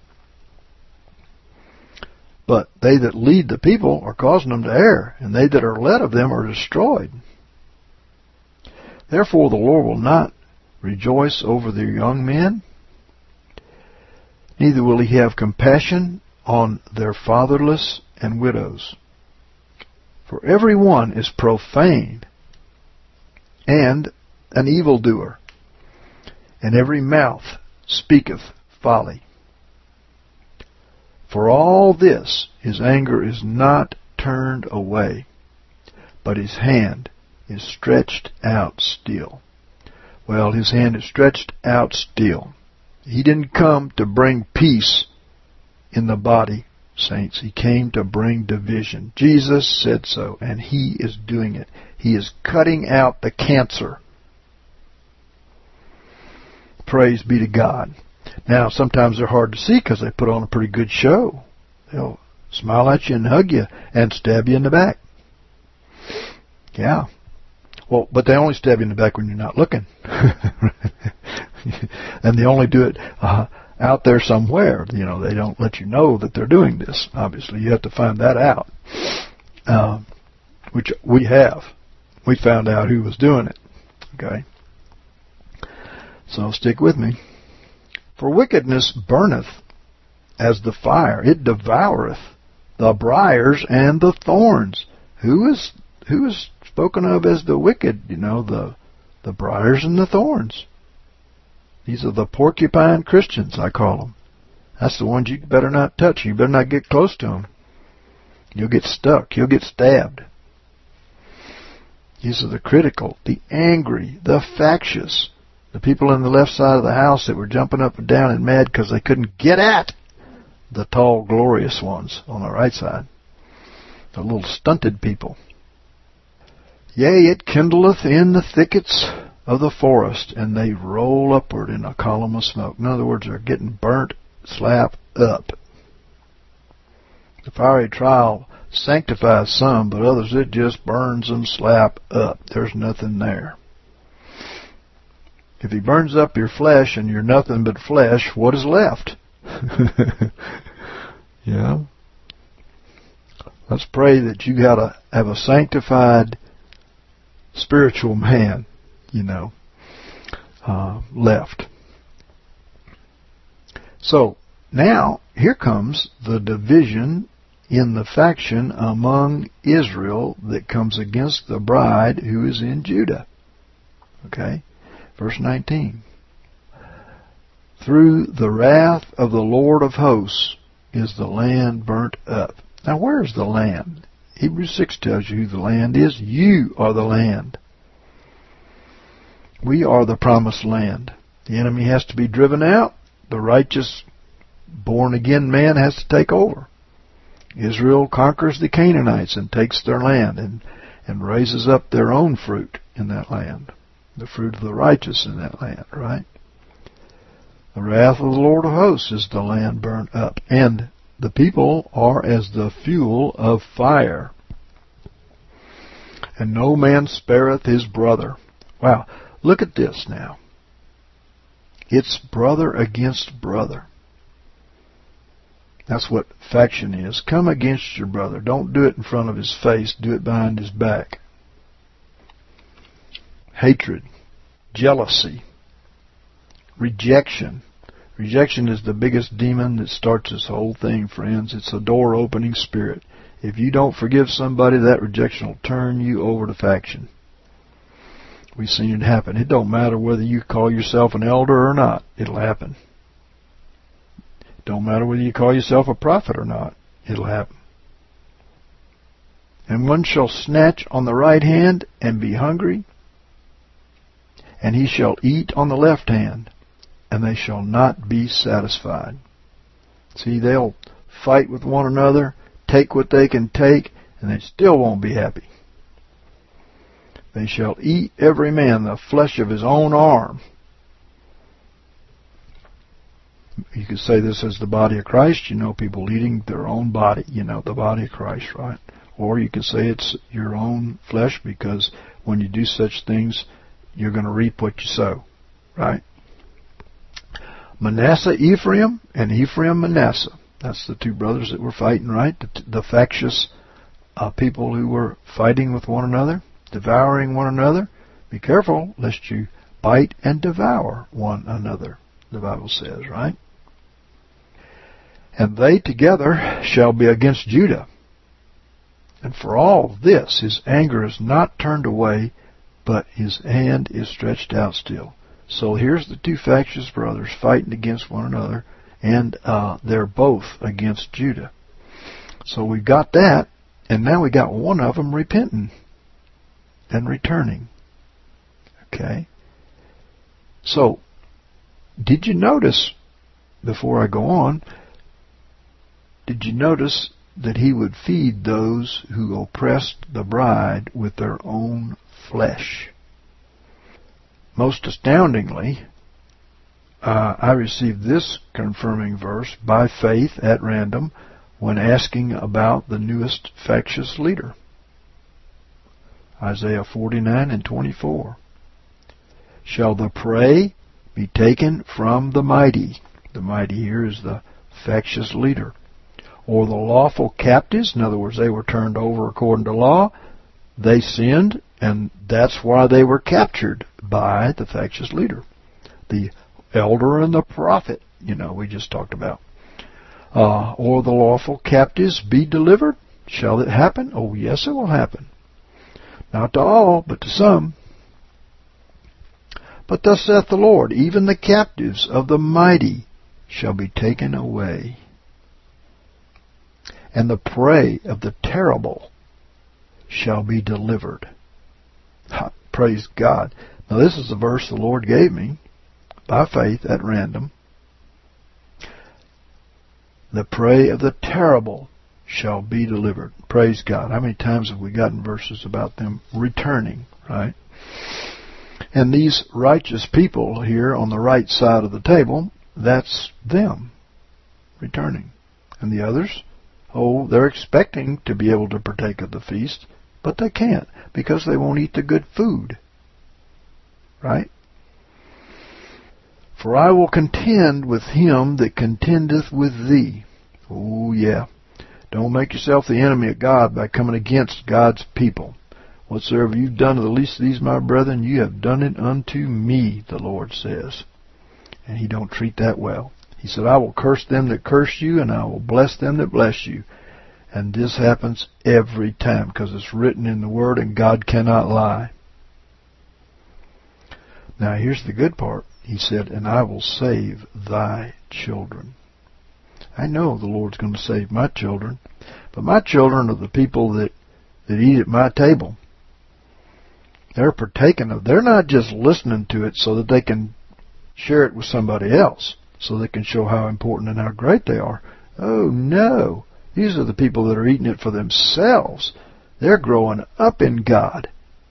But they that lead the people are causing them to err, and they that are led of them are destroyed. Therefore the Lord will not rejoice over their young men, neither will He have compassion on their fatherless and widows. For every one is profane and an evildoer, and every mouth speaketh folly. For all this His anger is not turned away, but His hand is stretched out still. Well, His hand is stretched out still. He didn't come to bring peace in the body, saints. He came to bring division. Jesus said so, and He is doing it. He is cutting out the cancer. Praise be to God. Now, sometimes they're hard to see because they put on a pretty good show. They'll smile at you and hug you and stab you in the back. Yeah. Well, but they only stab you in the back when you're not looking. And they only do it out there somewhere. They don't let you know that they're doing this. Obviously, you have to find that out, which we have. We found out who was doing it. Okay? So stick with me. For wickedness burneth as the fire. It devoureth the briars and the thorns. Who is spoken of as the wicked? The briars and the thorns. These are the porcupine Christians, I call them. That's the ones you better not touch. You better not get close to them. You'll get stuck. You'll get stabbed. These are the critical, the angry, the factious. The people on the left side of the house that were jumping up and down and mad because they couldn't get at the tall, glorious ones on the right side. The little stunted people. Yea, it kindleth in the thickets of the forest, and they roll upward in a column of smoke. In other words, they're getting burnt slap up. The fiery trial sanctifies some, but others it just burns them slap up. There's nothing there. If He burns up your flesh and you're nothing but flesh, what is left? Yeah. Let's pray that you got to have a sanctified spiritual man, left. So, now, here comes the division in the faction among Israel that comes against the bride who is in Judah. Okay? Verse 19. Through the wrath of the Lord of hosts is the land burnt up. Now, where is the land? Hebrews 6 tells you who the land is. You are the land. We are the promised land. The enemy has to be driven out. The righteous, born-again man has to take over. Israel conquers the Canaanites and takes their land. and raises up their own fruit in that land, the fruit of the righteous in that land, right? The wrath of the Lord of hosts is the land burnt up, and the people are as the fuel of fire. And no man spareth his brother. Wow, look at this now. It's brother against brother. That's what faction is. Come against your brother. Don't do it in front of his face. Do it behind his back. Hatred, jealousy, rejection. Rejection is the biggest demon that starts this whole thing, friends. It's a door-opening spirit. If you don't forgive somebody, that rejection will turn you over to faction. We've seen it happen. It don't matter whether you call yourself an elder or not. It'll happen. It don't matter whether you call yourself a prophet or not. It'll happen. And one shall snatch on the right hand and be hungry, and he shall eat on the left hand, and they shall not be satisfied. See, they'll fight with one another, take what they can take, and they still won't be happy. They shall eat every man the flesh of his own arm. You could say this as the body of Christ, people eating their own body, the body of Christ, right? Or you could say it's your own flesh, because when you do such things, you're going to reap what you sow, right? Manasseh, Ephraim, and Ephraim, Manasseh. That's the two brothers that were fighting, right? The factious people who were fighting with one another, devouring one another. Be careful lest you bite and devour one another, the Bible says, right? And they together shall be against Judah. And for all this, his anger is not turned away, but his hand is stretched out still. So here's the two factious brothers fighting against one another, and they're both against Judah. So we've got that, and now we got one of them repenting and returning. Okay? So, did you notice, before I go on, did you notice that he would feed those who oppressed the bride with their own flesh? Most astoundingly, I received this confirming verse by faith at random when asking about the newest factious leader. Isaiah 49 and 24. Shall the prey be taken from the mighty? The mighty here is the factious leader. Or the lawful captives? In other words, they were turned over according to law. They sinned, and that's why they were captured by the factious leader. The elder and the prophet, we just talked about. Or the lawful captives be delivered? Shall it happen? Oh, yes, it will happen. Not to all, but to some. But thus saith the Lord, even the captives of the mighty shall be taken away, and the prey of the terrible shall be delivered. Praise God. Now this is the verse the Lord gave me by faith at random. The prey of the terrible shall be delivered. Praise God. How many times have we gotten verses about them returning, right? And these righteous people here on the right side of the table, that's them returning. And the others, they're expecting to be able to partake of the feast, but they can't because they won't eat the good food. Right? For I will contend with him that contendeth with thee. Oh, yeah. Don't make yourself the enemy of God by coming against God's people. Whatsoever you've done to the least of these, my brethren, you have done it unto me, the Lord says. And he don't treat that well. He said, I will curse them that curse you, and I will bless them that bless you. And this happens every time, because it's written in the Word, and God cannot lie. Now, here's the good part. He said, and I will save thy children. I know the Lord's going to save my children, but my children are the people that eat at my table. They're partaking of. They're not just listening to it so that they can share it with somebody else, so they can show how important and how great they are. Oh, no. These are the people that are eating it for themselves. They're growing up in God.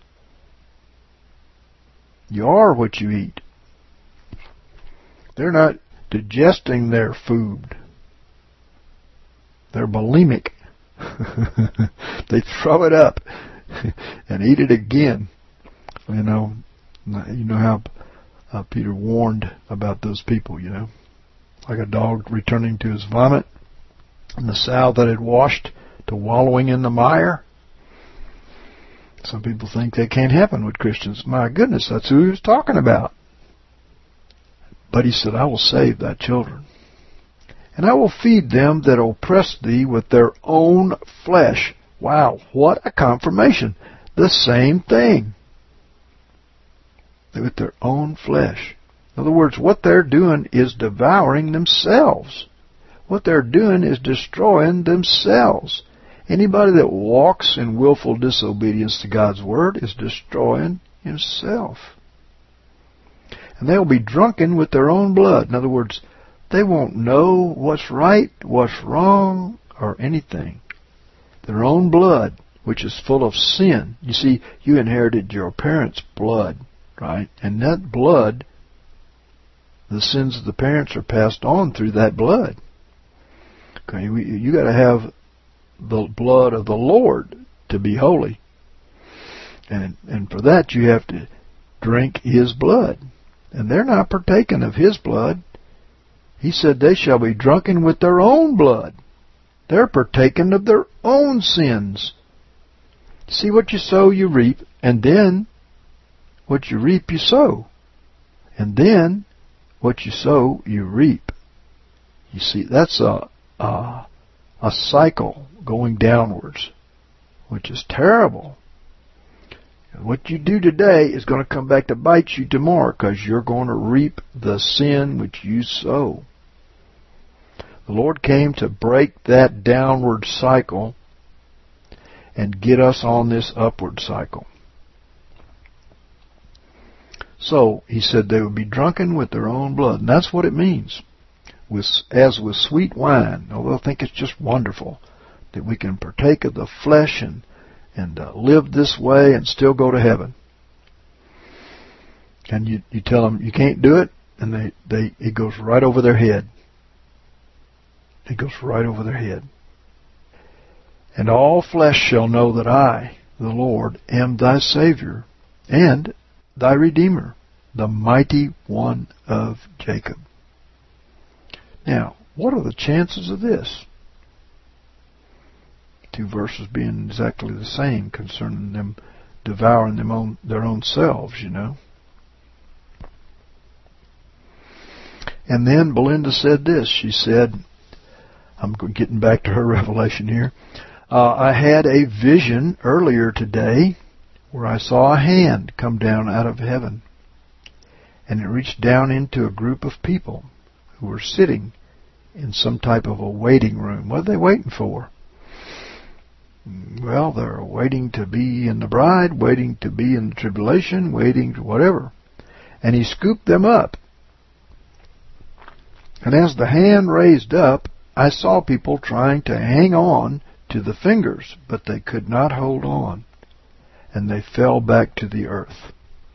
You are what you eat. They're not digesting their food. They're bulimic. They throw it up and eat it again. You know how Peter warned about those people, like a dog returning to his vomit, and the sow that had washed to wallowing in the mire. Some people think that can't happen with Christians. My goodness, that's who he was talking about. But he said, I will save thy children, and I will feed them that oppress thee with their own flesh. Wow, what a confirmation. The same thing. With their own flesh. In other words, what they're doing is devouring themselves. What they're doing is destroying themselves. Anybody that walks in willful disobedience to God's word is destroying himself. And they'll be drunken with their own blood. In other words, they won't know what's right, what's wrong, or anything. Their own blood, which is full of sin. You see, you inherited your parents' blood, right? And that blood, the sins of the parents are passed on through that blood. Okay, you got to have the blood of the Lord to be holy. And for that you have to drink His blood. And they're not partaking of His blood. He said they shall be drunken with their own blood. They're partaking of their own sins. See, what you sow, you reap. And then what you reap, you sow. And then what you sow, you reap. You see, that's a cycle going downwards, which is terrible. What you do today is going to come back to bite you tomorrow, because you're going to reap the sin which you sow. The Lord came to break that downward cycle and get us on this upward cycle. So, He said they would be drunken with their own blood. And that's what it means. As with sweet wine. Oh, they'll think it's just wonderful that we can partake of the flesh and live this way and still go to heaven. And you tell them you can't do it, and it goes right over their head. It goes right over their head. And all flesh shall know that I, the Lord, am thy Savior and thy Redeemer, the mighty one of Jacob. Now, what are the chances of this? Two verses being exactly the same concerning them devouring their own selves, And then Belinda said this. She said, I'm getting back to her revelation here. I had a vision earlier today where I saw a hand come down out of heaven. And it reached down into a group of people who were sitting in some type of a waiting room. What are they waiting for? Well, they're waiting to be in the bride, waiting to be in the tribulation, waiting to whatever. And He scooped them up. And as the hand raised up, I saw people trying to hang on to the fingers, but they could not hold on. And they fell back to the earth.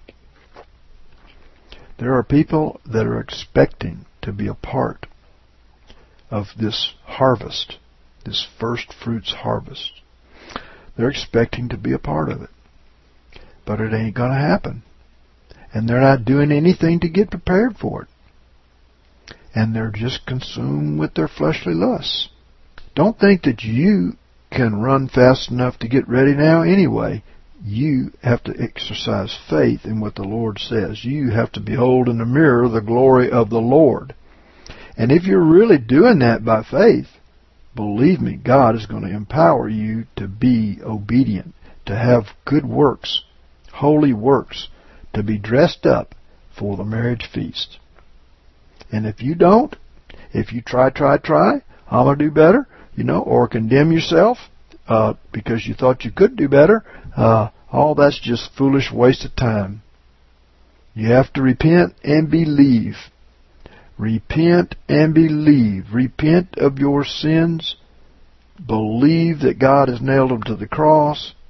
There are people that are expecting to be a part of this harvest, this first fruits harvest. They're expecting to be a part of it. But it ain't going to happen. And they're not doing anything to get prepared for it. And they're just consumed with their fleshly lusts. Don't think that you can run fast enough to get ready now anyway. You have to exercise faith in what the Lord says. You have to behold in the mirror the glory of the Lord. And if you're really doing that by faith, believe me, God is going to empower you to be obedient, to have good works, holy works, to be dressed up for the marriage feast. And if you don't, if you try, I'm going to do better, or condemn yourself because you thought you could do better, all that's just foolish waste of time. You have to repent and believe. Repent and believe. Repent of your sins. Believe that God has nailed them to the cross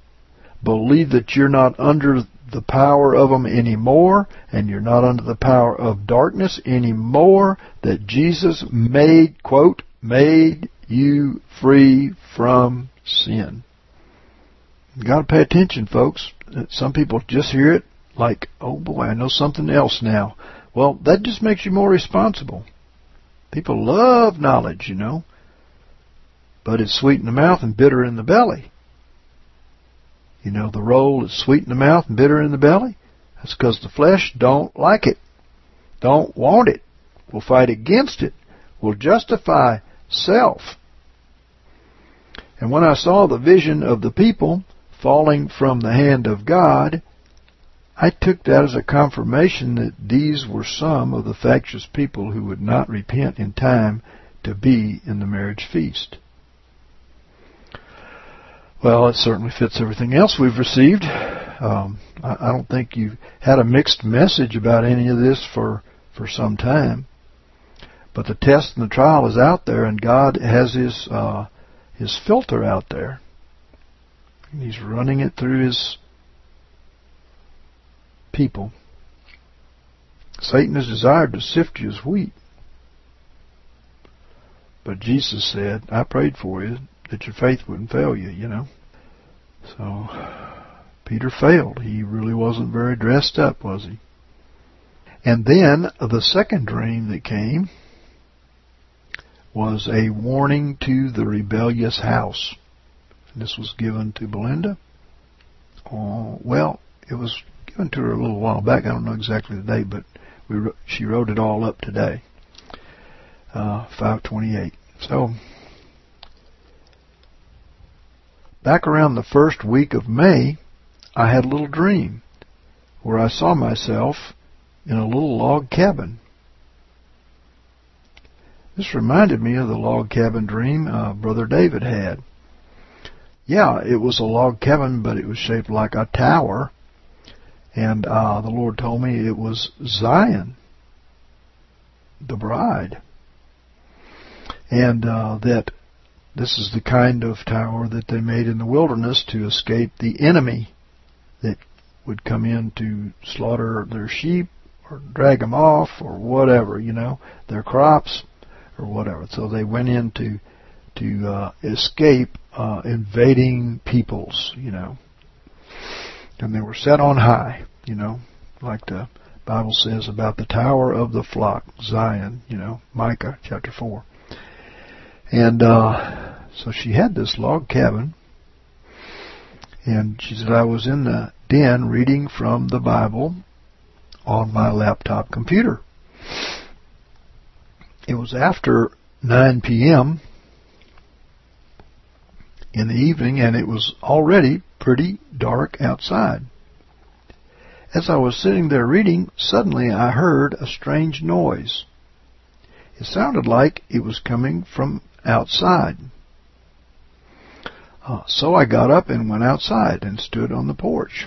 Believe that you're not under the power of them anymore, and you're not under the power of darkness anymore, that Jesus made, quote, made you free from sin. You got to pay attention, folks. Some people just hear it like, oh boy, I know something else now. Well, that just makes you more responsible. People love knowledge, you know, but it's sweet in the mouth and bitter in the belly. You know, the roll is sweet in the mouth and bitter in the belly. That's because the flesh don't like it, don't want it, will fight against it, will justify self. And when I saw the vision of the people falling from the hand of God, I took that as a confirmation that these were some of the factious people who would not repent in time to be in the marriage feast. Well, it certainly fits everything else we've received. I don't think you've had a mixed message about any of this for some time. But the test and the trial is out there, and God has His filter out there. And He's running it through His people. Satan has desired to sift you as wheat. But Jesus said, I prayed for you that your faith wouldn't fail you, you know. So, Peter failed. He really wasn't very dressed up, was he? And then, the second dream that came was a warning to the rebellious house. And this was given to Belinda. Well, it was given to her a little while back. I don't know exactly the date, but she wrote it all up today. 5/28. So, back around the first week of May, I had a little dream where I saw myself in a little log cabin. This reminded me of the log cabin dream Brother David had. Yeah, it was a log cabin, but it was shaped like a tower. And the Lord told me it was Zion, the bride. And that this is the kind of tower that they made in the wilderness to escape the enemy that would come in to slaughter their sheep or drag them off or whatever, you know, their crops or whatever. So they went in to escape invading peoples, you know. And they were set on high, you know, like the Bible says about the tower of the flock, Zion, you know, Micah chapter 4. And so she had this log cabin, and she said, I was in the den reading from the Bible on my laptop computer. It was after 9 p.m. in the evening, and it was already pretty dark outside. As I was sitting there reading, suddenly I heard a strange noise. It sounded like it was coming from outside. So I got up and went outside and stood on the porch.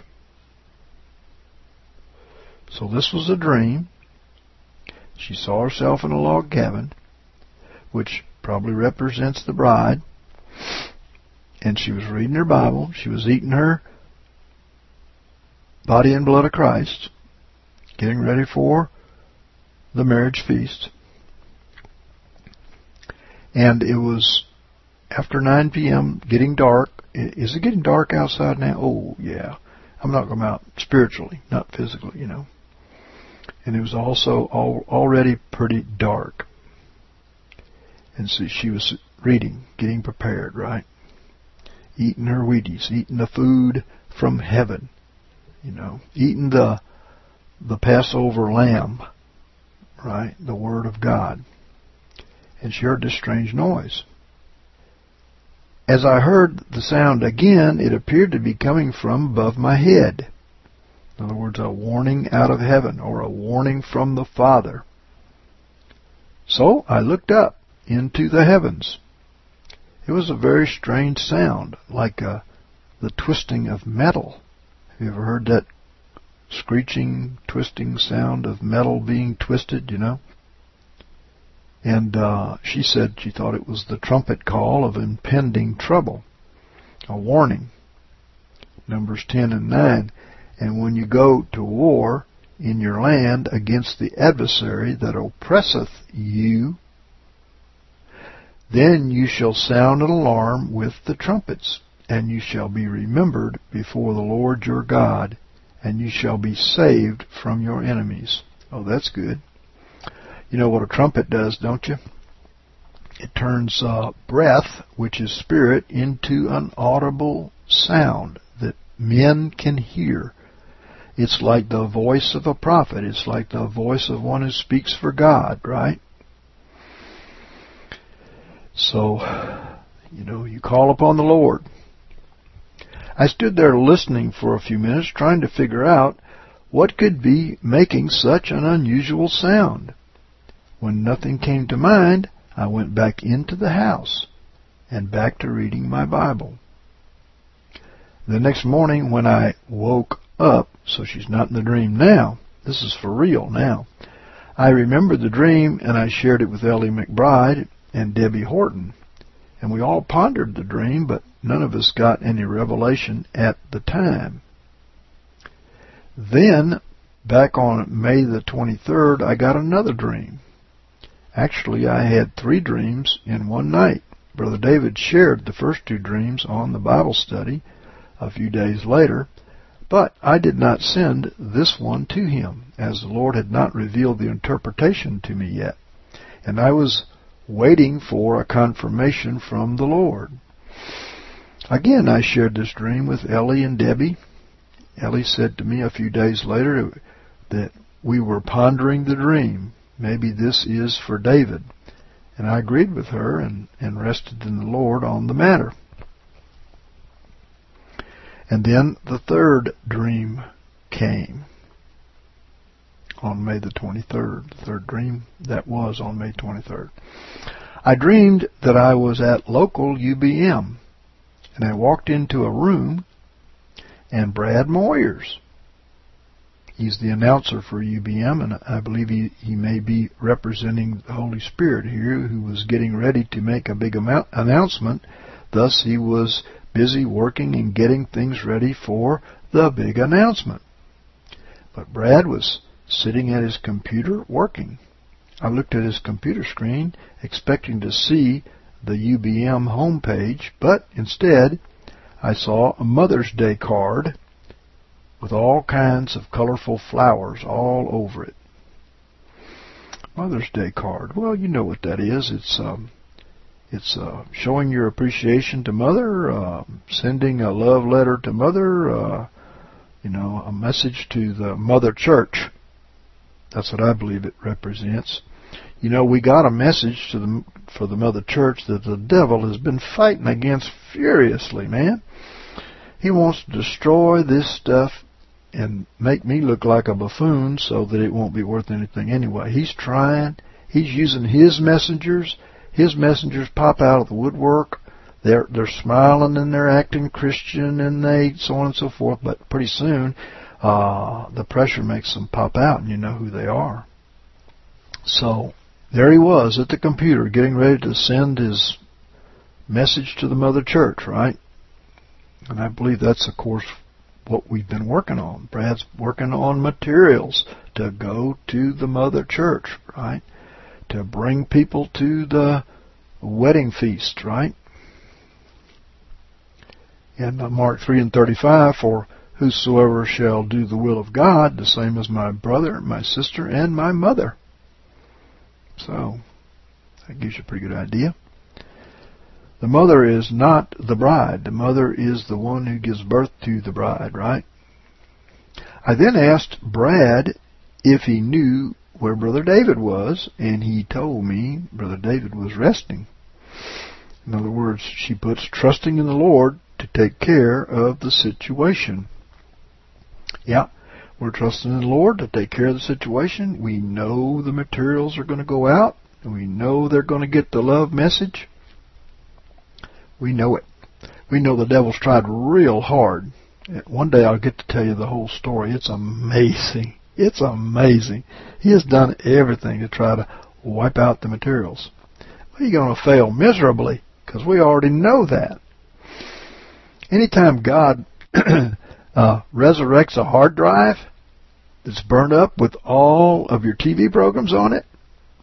So this was a dream. She saw herself in a log cabin, which probably represents the bride. And she was reading her Bible. She was eating her body and blood of Christ, getting ready for the marriage feast. And it was after 9 p.m., getting dark. Is it getting dark outside now? Oh, yeah. I'm not talking about spiritually, not physically, you know. And it was also already pretty dark. And so she was reading, getting prepared, right? Eating her Wheaties, eating the food from heaven, you know, eating the Passover lamb, right? The Word of God. And she heard this strange noise. As I heard the sound again, it appeared to be coming from above my head. In other words, a warning out of heaven, or a warning from the Father. So I looked up into the heavens. It was a very strange sound, like the twisting of metal. Have you ever heard that screeching, twisting sound of metal being twisted, you know? And she said she thought it was the trumpet call of impending trouble, a warning. Numbers 10 and 9. And when you go to war in your land against the adversary that oppresseth you, then you shall sound an alarm with the trumpets, and you shall be remembered before the Lord your God, and you shall be saved from your enemies. Oh, that's good. You know what a trumpet does, don't you? It turns breath, which is spirit, into an audible sound that men can hear. It's like the voice of a prophet. It's like the voice of one who speaks for God, right? So, you call upon the Lord. I stood there listening for a few minutes, trying to figure out what could be making such an unusual sound. When nothing came to mind, I went back into the house and back to reading my Bible. The next morning when I woke up, so she's not in the dream now, this is for real now, I remembered the dream and I shared it with Ellie McBride and Debbie Horton. And we all pondered the dream, but none of us got any revelation at the time. Then, back on May the 23rd, I got another dream. Actually, I had 3 dreams in one night. Brother David shared the first 2 dreams on the Bible study a few days later, but I did not send this one to him, as the Lord had not revealed the interpretation to me yet. And I was waiting for a confirmation from the Lord. Again, I shared this dream with Ellie and Debbie. Ellie said to me a few days later that we were pondering the dream. Maybe this is for David. And I agreed with her and rested in the Lord on the matter. And then the third dream came on May the 23rd. The third dream, that was on May 23rd. I dreamed that I was at local UBM, and I walked into a room, and Brad Moyers, he's the announcer for UBM, and I believe he may be representing the Holy Spirit here, who was getting ready to make a big announcement. Thus, he was busy working and getting things ready for the big announcement. But Brad was sitting at his computer working. I looked at his computer screen expecting to see the UBM homepage, but instead I saw a Mother's Day card with all kinds of colorful flowers all over it. Mother's Day card. Well, you know what that is. It's showing your appreciation to Mother, sending a love letter to Mother, a message to the Mother Church. That's what I believe it represents. We got a message for the Mother Church that the devil has been fighting against furiously, man. He wants to destroy this stuff and make me look like a buffoon so that it won't be worth anything anyway. He's trying. He's using his messengers. His messengers pop out of the woodwork. They're smiling and they're acting Christian and they so on and so forth. But pretty soon, the pressure makes them pop out, and you know who they are. So there he was at the computer getting ready to send his message to the Mother Church, right? And I believe that's, of course, what we've been working on. Brad's working on materials to go to the Mother Church, right? To bring people to the wedding feast, right? And Mark 3:35, for whosoever shall do the will of God, the same as my brother, my sister, and my mother. So, that gives you a pretty good idea. The mother is not the bride. The mother is the one who gives birth to the bride, right? I then asked Brad if he knew where Brother David was, and he told me Brother David was resting. In other words, she puts trusting in the Lord to take care of the situation. Yeah, we're trusting in the Lord to take care of the situation. We know the materials are going to go out, and we know they're going to get the love message. We know it. We know the devil's tried real hard. One day I'll get to tell you the whole story. It's amazing. It's amazing. He has done everything to try to wipe out the materials. Well, he's going to fail miserably, because we already know that. Anytime God resurrects a hard drive that's burned up with all of your TV programs on it.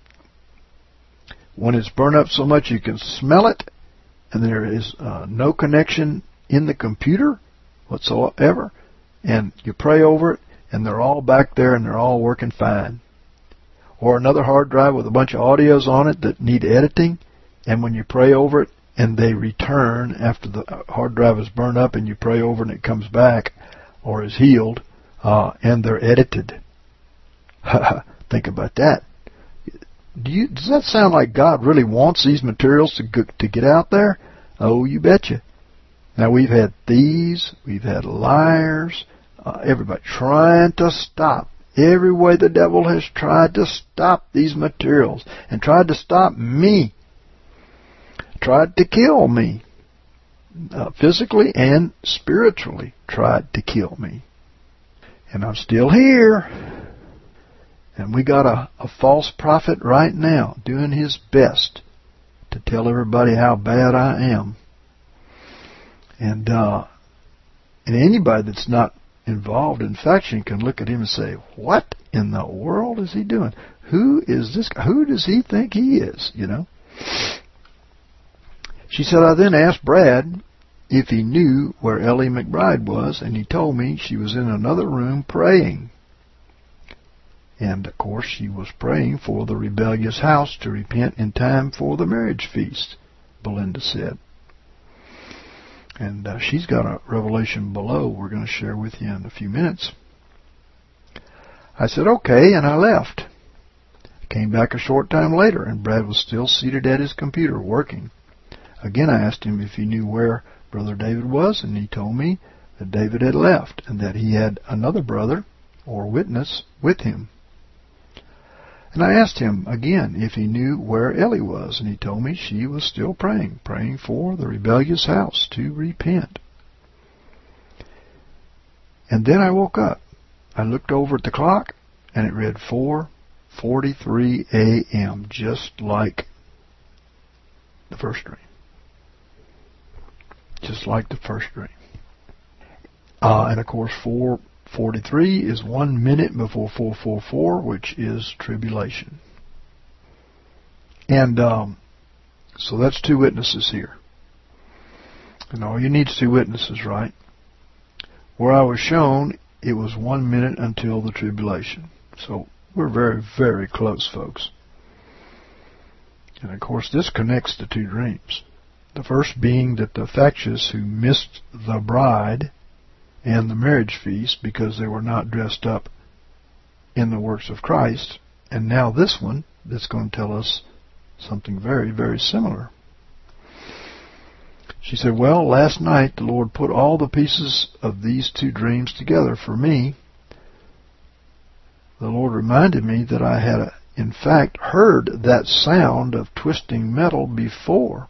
When it's burned up so much you can smell it, and there is no connection in the computer whatsoever, and you pray over it, and they're all back there and they're all working fine. Or another hard drive with a bunch of audios on it that need editing, and when you pray over it and they return after the hard drive is burned up and you pray over it and it comes back or is healed, and they're edited. Think about that. Does that sound like God really wants these materials to get out there? Oh, you betcha. Now, we've had thieves, we've had liars, everybody trying to stop. Every way the devil has tried to stop these materials and tried to stop me, tried to kill me, physically and spiritually tried to kill me. And I'm still here. And we got a false prophet right now doing his best to tell everybody how bad I am. And anybody that's not involved in faction can look at him and say, what in the world is he doing? Who is this guy? Who does he think he is, you know? She said, I then asked Brad if he knew where Ellie McBride was, and he told me she was in another room praying. And, of course, she was praying for the rebellious house to repent in time for the marriage feast, Belinda said. And she's got a revelation below we're going to share with you in a few minutes. I said, okay, and I left. I came back a short time later, and Brad was still seated at his computer working. Again, I asked him if he knew where Brother David was, and he told me that David had left and that he had another brother or witness with him. And I asked him again if he knew where Ellie was, and he told me she was still praying for the rebellious house to repent. And then I woke up. I looked over at the clock, and it read 4:43 a.m., just like the first dream. Just like the first dream. And of course, 4:43 is 1 minute before 4:44, which is tribulation. And so that's two witnesses here. And all you need is two witnesses, right? Where I was shown, it was 1 minute until the tribulation. So we're very, very close, folks. And of course, this connects the two dreams. The first being that the factious who missed the bride and the marriage feast because they were not dressed up in the works of Christ. And now this one that's going to tell us something very, very similar. She said, well, last night the Lord put all the pieces of these two dreams together for me. The Lord reminded me that I had, in fact, heard that sound of twisting metal before.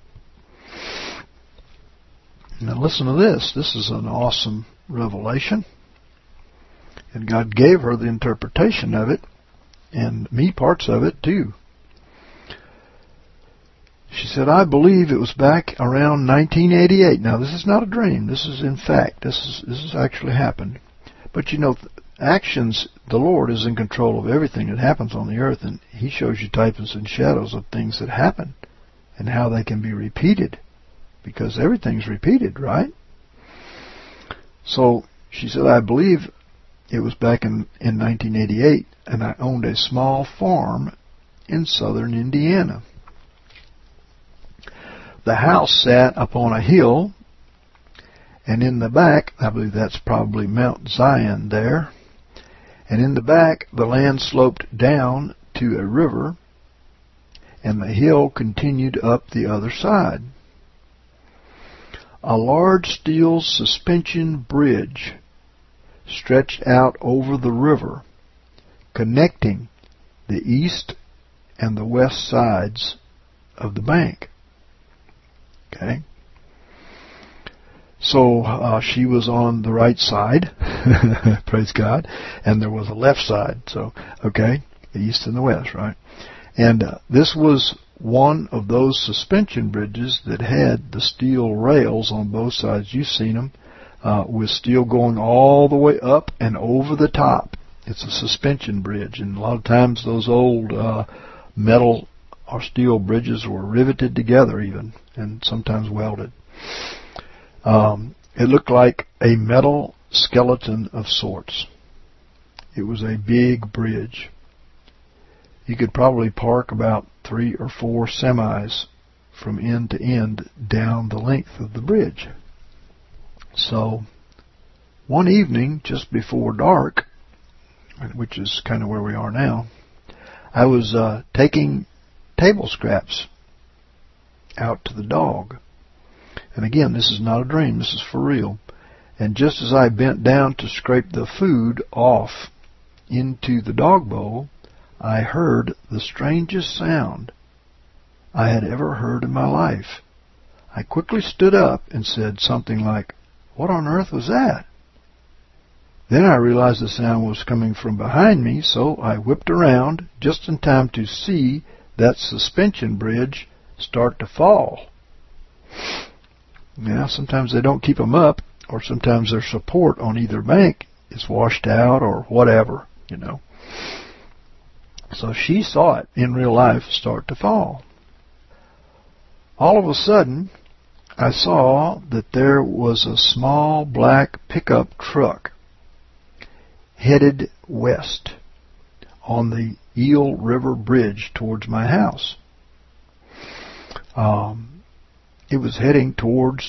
Now listen to this. This is an awesome revelation. And God gave her the interpretation of it, and me parts of it too. She said, I believe it was back around 1988. Now this is not a dream. This is in fact. This has actually happened. But you know, actions, the Lord is in control of everything that happens on the earth, and He shows you types and shadows of things that happen and how they can be repeated. Because everything's repeated, right? So she said, I believe it was back in 1988, and I owned a small farm in southern Indiana. The house sat upon a hill, and in the back, I believe that's probably Mount Zion there, and in the back the land sloped down to a river, and the hill continued up the other side. A large steel suspension bridge stretched out over the river, connecting the east and the west sides of the bank. Okay? So she was on the right side, praise God, and there was a left side. So, okay, the east and the west, right? And this was one of those suspension bridges that had the steel rails on both sides. You've seen them. with steel going all the way up and over the top. It's a suspension bridge, and a lot of times those old metal or steel bridges were riveted together even, and sometimes welded. It looked like a metal skeleton of sorts. It was a big bridge. You could probably park about 3 or 4 semis from end to end down the length of the bridge. So, one evening, just before dark, which is kind of where we are now, I was taking table scraps out to the dog. And again, this is not a dream, this is for real. And just as I bent down to scrape the food off into the dog bowl, I heard the strangest sound I had ever heard in my life. I quickly stood up and said something like, "What on earth was that?" Then I realized the sound was coming from behind me, so I whipped around just in time to see that suspension bridge start to fall. Now, sometimes they don't keep them up, or sometimes their support on either bank is washed out or whatever, you know. So she saw it in real life start to fall. All of a sudden, I saw that there was a small black pickup truck headed west on the Eel River Bridge towards my house. It was heading towards,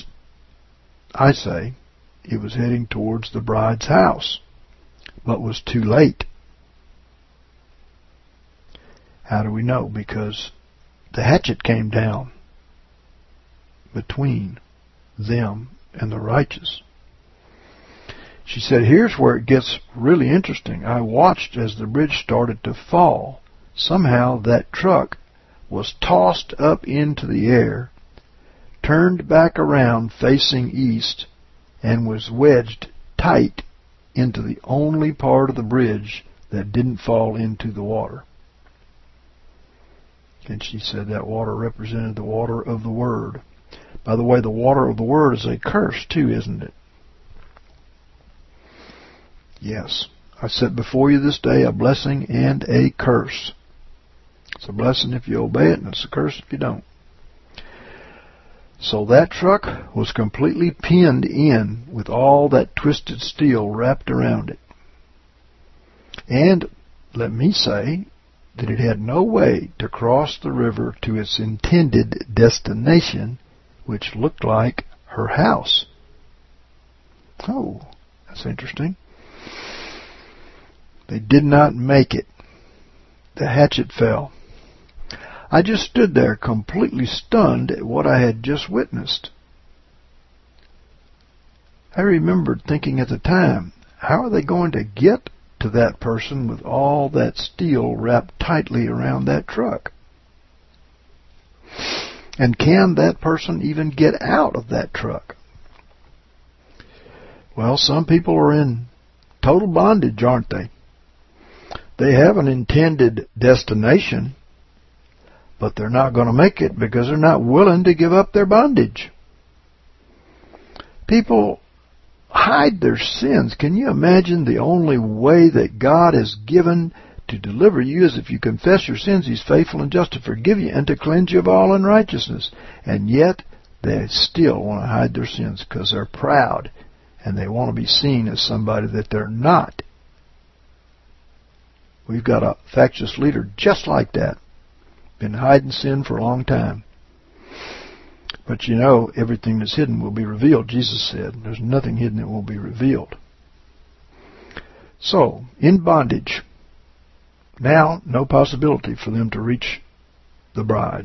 it was heading towards the bride's house, but was too late. How do we know? Because the hatchet came down between them and the righteous. She said, here's where it gets really interesting. I watched as the bridge started to fall. Somehow that truck was tossed up into the air, turned back around facing east, and was wedged tight into the only part of the bridge that didn't fall into the water. And she said that water represented the water of the Word. By the way, the water of the Word is a curse too, isn't it? Yes. I set before you this day a blessing and a curse. It's a blessing if you obey it, and it's a curse if you don't. So that truck was completely pinned in with all that twisted steel wrapped around it. And let me say that it had no way to cross the river to its intended destination, which looked like her house. Oh, that's interesting. They did not make it. The hatchet fell. I just stood there completely stunned at what I had just witnessed. I remembered thinking at the time, how are they going to get to that person with all that steel wrapped tightly around that truck? And can that person even get out of that truck? Well, some people are in total bondage, aren't they? They have an intended destination, but they're not going to make it because they're not willing to give up their bondage. People hide their sins. Can you imagine the only way that God has given to deliver you is if you confess your sins? He's faithful and just to forgive you and to cleanse you of all unrighteousness. And yet they still want to hide their sins because they're proud and they want to be seen as somebody that they're not. We've got a factious leader just like that. Been hiding sin for a long time. But you know, everything that's hidden will be revealed, Jesus said. There's nothing hidden that will be revealed. So, in bondage. Now, no possibility for them to reach the bride.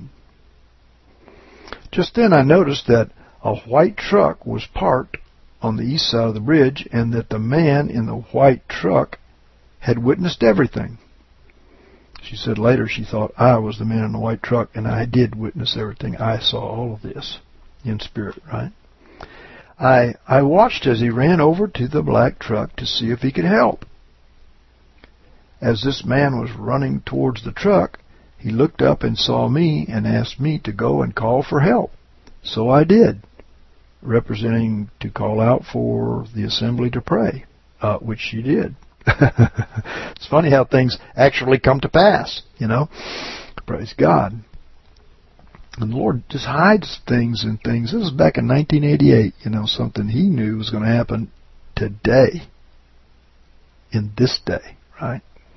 Just then I noticed that a white truck was parked on the east side of the bridge, and that the man in the white truck had witnessed everything. She said later she thought I was the man in the white truck, and I did witness everything. I saw all of this in spirit, right? I watched as he ran over to the black truck to see if he could help. As this man was running towards the truck, he looked up and saw me and asked me to go and call for help. So I did. representing to call out for the assembly to pray, which she did. It's funny how things actually come to pass, you know. Praise God. And the Lord just hides things in things. This was back in 1988, you know, something He knew was going to happen today, in this day, right?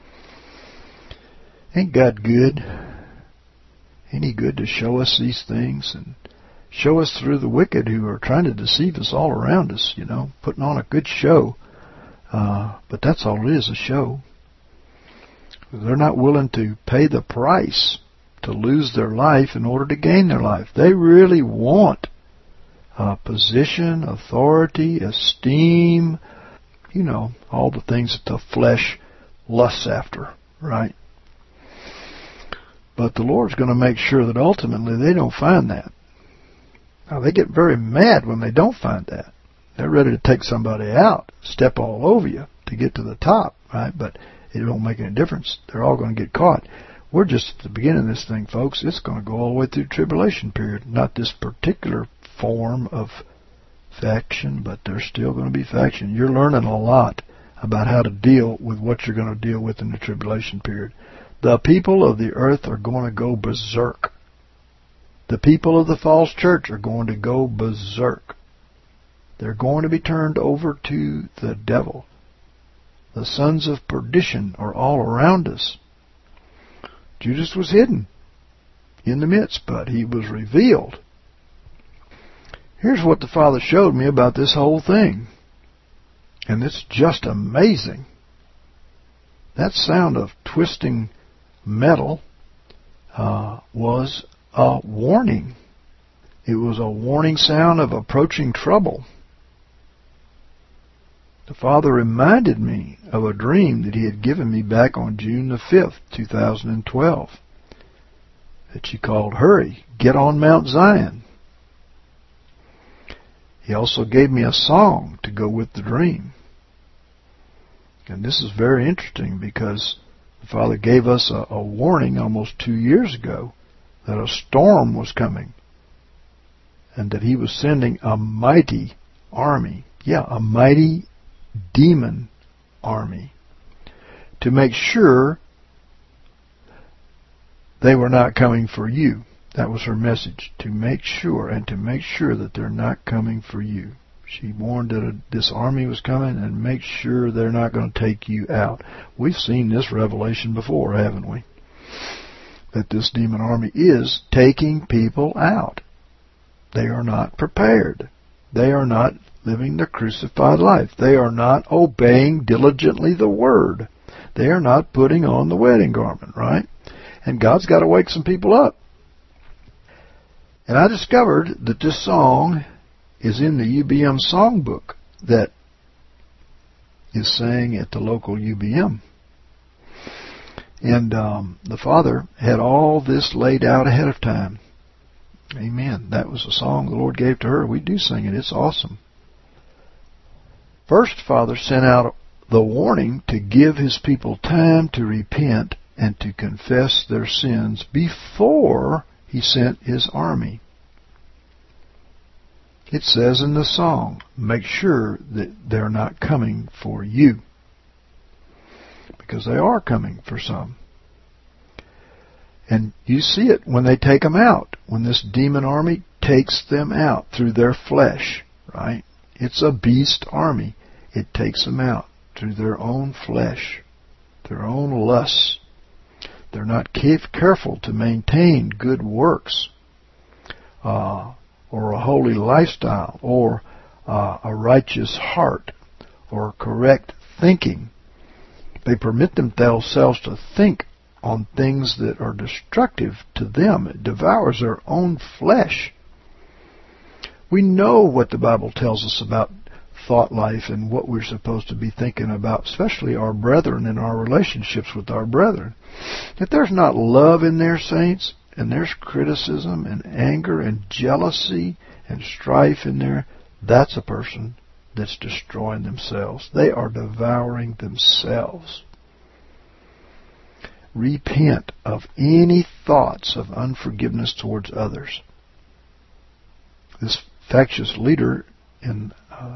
Ain't God good? Ain't He good to show us these things and show us through the wicked who are trying to deceive us all around us, you know, putting on a good show. But that's all it is, a show. They're not willing to pay the price to lose their life in order to gain their life. They really want position, authority, esteem, you know, all the things that the flesh lusts after, right? But the Lord's going to make sure that ultimately they don't find that. Now, they get very mad when they don't find that. They're ready to take somebody out, step all over you to get to the top, right? But it don't make any difference. They're all going to get caught. We're just at the beginning of this thing, folks. It's going to go all the way through the tribulation period. Not this particular form of faction, but there's still going to be faction. You're learning a lot about how to deal with what you're going to deal with in the tribulation period. The people of the earth are going to go berserk. The people of the false church are going to go berserk. They're going to be turned over to the devil. The sons of perdition are all around us. Judas was hidden in the midst, but he was revealed. Here's what the Father showed me about this whole thing. And it's just amazing. That sound of twisting metal was a warning. It was a warning sound of approaching trouble. The Father reminded me of a dream that He had given me back on June the 5th, 2012, that she called, "Hurry, get on Mount Zion." He also gave me a song to go with the dream. And this is very interesting because the Father gave us a warning almost 2 years ago that a storm was coming and that He was sending a mighty army, a mighty demon army, to make sure they were not coming for you. That was her message, to make sure that they're not coming for you. She warned that this army was coming and make sure they're not going to take you out. We've seen this revelation before, haven't we? That this demon army is taking people out. They are not prepared. They are not living the crucified life. They are not obeying diligently the Word. They are not putting on the wedding garment, right? And God's got to wake some people up. And I discovered that this song is in the UBM songbook that is sang at the local UBM. And the Father had all this laid out ahead of time. Amen. That was a song the Lord gave to her. We do sing it. It's awesome. First, Father sent out the warning to give His people time to repent and to confess their sins before He sent His army. It says in the song, make sure that they're not coming for you. Because they are coming for some. And you see it when they take them out. When this demon army takes them out through their flesh, right? It's a beast army. It takes them out through their own flesh, their own lusts. They're not careful to maintain good works, or a holy lifestyle, or a righteous heart, or correct thinking. They permit themselves to think on things that are destructive to them. It devours their own flesh. We know what the Bible tells us about thought life and what we're supposed to be thinking about, especially our brethren and our relationships with our brethren. If there's not love in there, saints, and there's criticism and anger and jealousy and strife in there, that's a person that's destroying themselves. They are devouring themselves. Repent of any thoughts of unforgiveness towards others. This factious leader and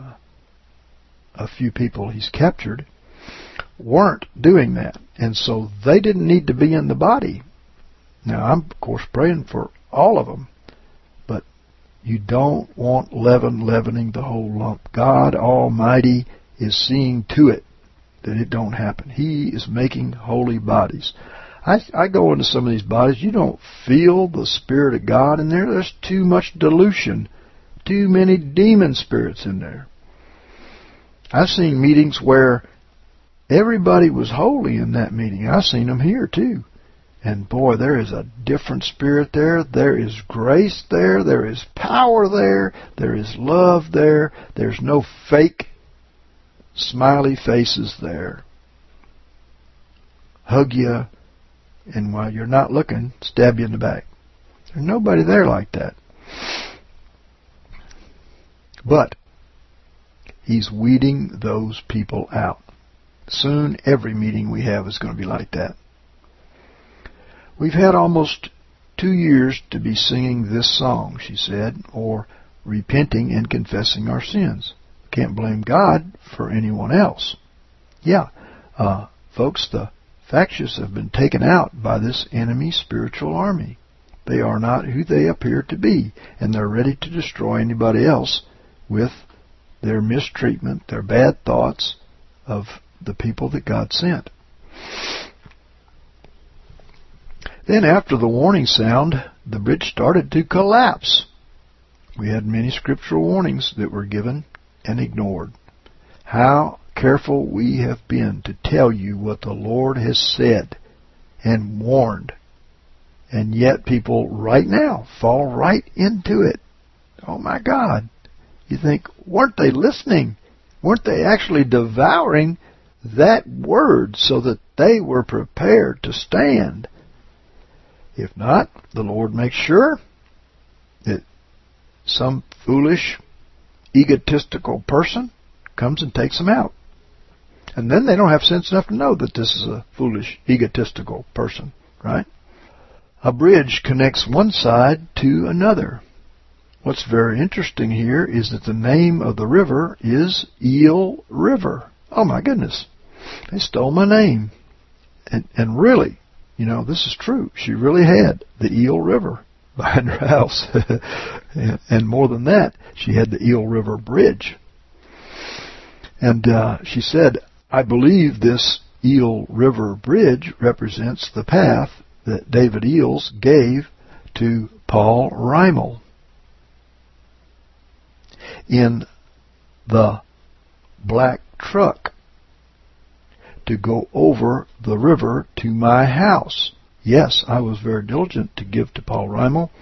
a few people he's captured weren't doing that. And so they didn't need to be in the body. Now, I'm, of course, praying for all of them. But you don't want leaven leavening the whole lump. God Almighty is seeing to it that it don't happen. He is making holy bodies. I go into some of these bodies. You don't feel the Spirit of God in there. There's too much dilution. Too many demon spirits in there. I've seen meetings where everybody was holy in that meeting. I've seen them here too. And boy, there is a different spirit there. There is grace there. There is power there. There is love there. There's no fake smiley faces there. Hug you, and while you're not looking, stab you in the back. There's nobody there like that. But He's weeding those people out. Soon every meeting we have is going to be like that. We've had almost 2 years to be singing this song, she said, or repenting and confessing our sins. Can't blame God for anyone else. Yeah, folks, the factious have been taken out by this enemy spiritual army. They are not who they appear to be, and they're ready to destroy anybody else with their mistreatment, their bad thoughts of the people that God sent. Then after the warning sound, the bridge started to collapse. We had many scriptural warnings that were given and ignored. How careful we have been to tell you what the Lord has said and warned. And yet people right now fall right into it. Oh my God. You think, weren't they listening? Weren't they actually devouring that word so that they were prepared to stand? If not, the Lord makes sure that some foolish, egotistical person comes and takes them out. And then they don't have sense enough to know that this is a foolish, egotistical person, right? A bridge connects one side to another. What's very interesting here is that the name of the river is Eel River. Oh my goodness. They stole my name. And really, you know, this is true. She really had the Eel River behind her house. And more than that, she had the Eel River Bridge. And she said, I believe this Eel River Bridge represents the path that David Eels gave to Paul Reimel in the black truck to go over the river to my house. Yes, I was very diligent to give to Paul Reimel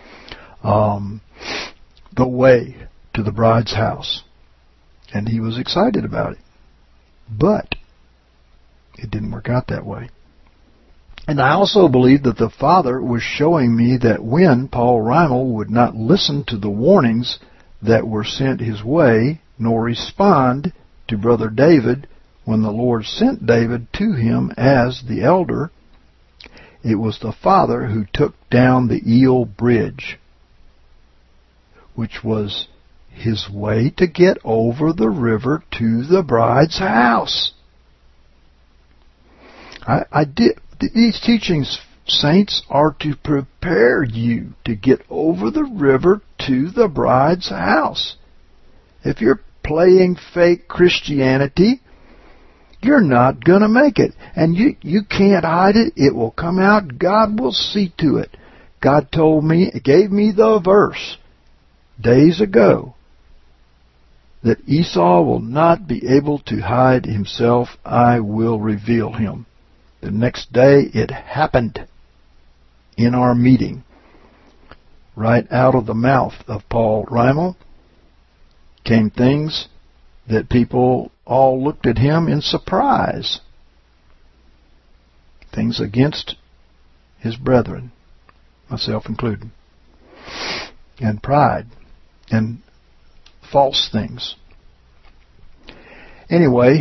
the way to the bride's house. And he was excited about it. But it didn't work out that way. And I also believe that the Father was showing me that when Paul Reimel would not listen to the warnings that were sent his way, nor respond to Brother David when the Lord sent David to him as the elder, it was the Father who took down the Eel Bridge, which was his way to get over the river to the bride's house. These teachings, saints, are to prepare you to get over the river to the bride's house. If you're playing fake Christianity, you're not going to make it. And you can't hide it. It will come out. God will see to it. God told me, gave me the verse days ago that Esau will not be able to hide himself. I will reveal him. The next day it happened in our meeting. Right out of the mouth of Paul Reimel came things that people all looked at him in surprise. Things against his brethren, myself included. And pride. And false things. Anyway,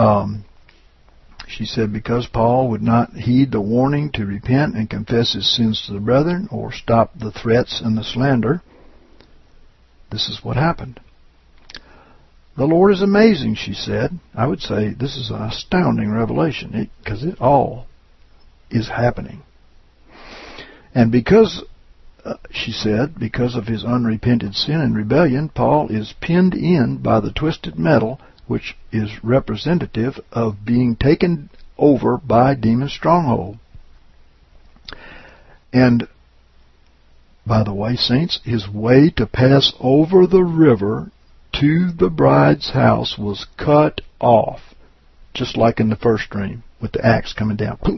she said because Paul would not heed the warning to repent and confess his sins to the brethren or stop the threats and the slander, this is what happened. The Lord is amazing, she said. I would say this is an astounding revelation because it all is happening. And because, she said, because of his unrepented sin and rebellion, Paul is pinned in by the twisted metal, which is representative of being taken over by a demon stronghold. And, by the way, saints, his way to pass over the river to the bride's house was cut off, just like in the first dream, with the axe coming down. Boom.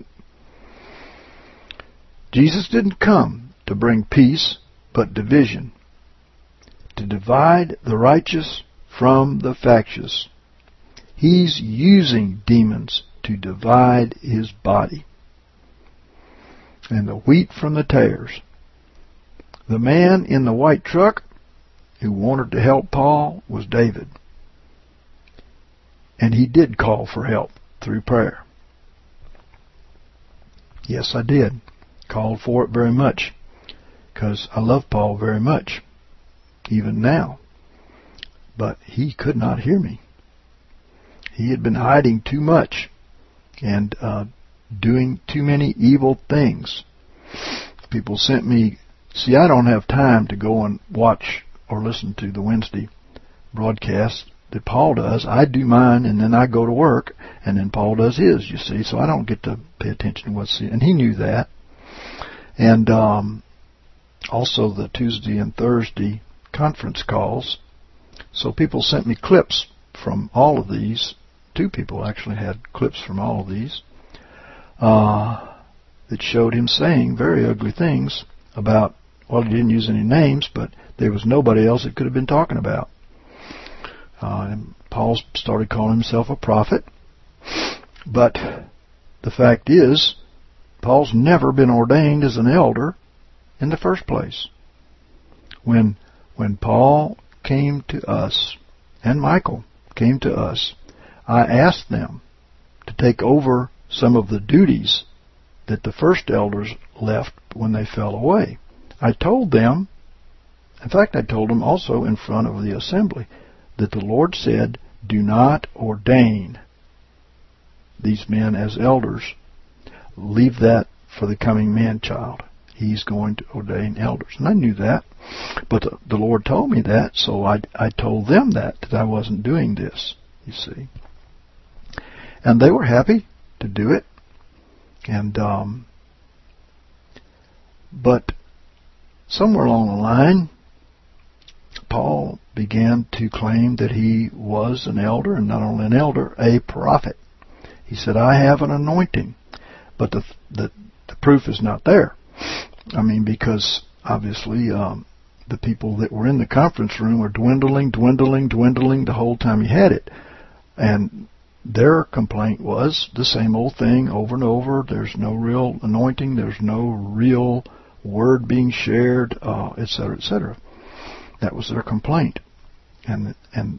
Jesus didn't come to bring peace, but division, to divide the righteous from the factious. He's using demons to divide his body. And the wheat from the tares. The man in the white truck who wanted to help Paul was David. And he did call for help through prayer. Yes, I did. Called for it very much. Because I love Paul very much. Even now. But he could not hear me. He had been hiding too much. And doing too many evil things. People sent me... See, I don't have time to go and watch or listen to the Wednesday broadcast that Paul does. I do mine, and then I go to work, and then Paul does his, you see. So I don't get to pay attention to what's... And he knew that. And also the Tuesday and Thursday conference calls. So people sent me clips from all of these. 2 people actually had clips from all of these that showed him saying very ugly things about, well, he didn't use any names, but there was nobody else it could have been talking about. And Paul started calling himself a prophet. But the fact is, Paul's never been ordained as an elder in the first place. When Paul came to us, and Michael came to us, I asked them to take over some of the duties that the first elders left when they fell away. I told them, in fact I told them also in front of the assembly, that the Lord said, do not ordain these men as elders. Leave that for the coming man-child. He's going to ordain elders. And I knew that. But the Lord told me that, so I told them that I wasn't doing this, you see. And they were happy to do it. And but somewhere along the line, Paul began to claim that he was an elder, and not only an elder, a prophet. He said, I have an anointing. But the proof is not there. I mean, because obviously the people that were in the conference room were dwindling the whole time he had it. And their complaint was the same old thing over and over. There's no real anointing. There's no real word being shared, etc., etc. That was their complaint. And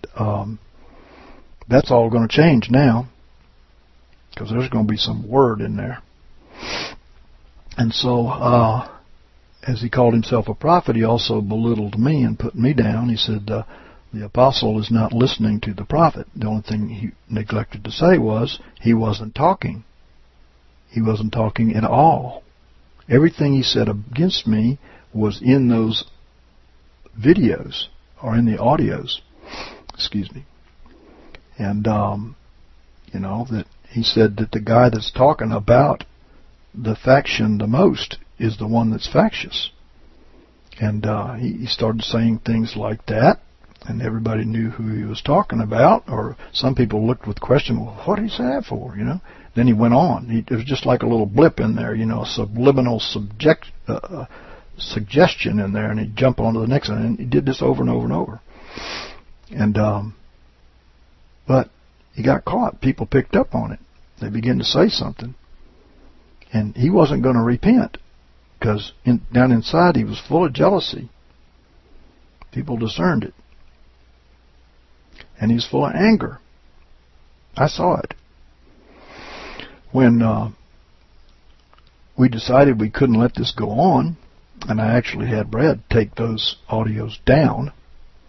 that's all going to change now, because there's going to be some word in there. And so, as he called himself a prophet, he also belittled me and put me down. He said, the apostle is not listening to the prophet. The only thing he neglected to say was he wasn't talking. He wasn't talking at all. Everything he said against me was in those videos, or in the audios. Excuse me. And, that he said that the guy that's talking about the faction the most is the one that's factious. And he started saying things like that, and everybody knew who he was talking about, or some people looked with question, well, what did he say that for, Then he went on. It was just like a little blip in there, a subliminal suggestion in there, and he'd jump on to the next one, and he did this over and over and over. And but he got caught. People picked up on it. They began to say something. And he wasn't going to repent, because down inside he was full of jealousy. People discerned it. And he was full of anger. I saw it. When we decided we couldn't let this go on, and I actually had Brad take those audios down,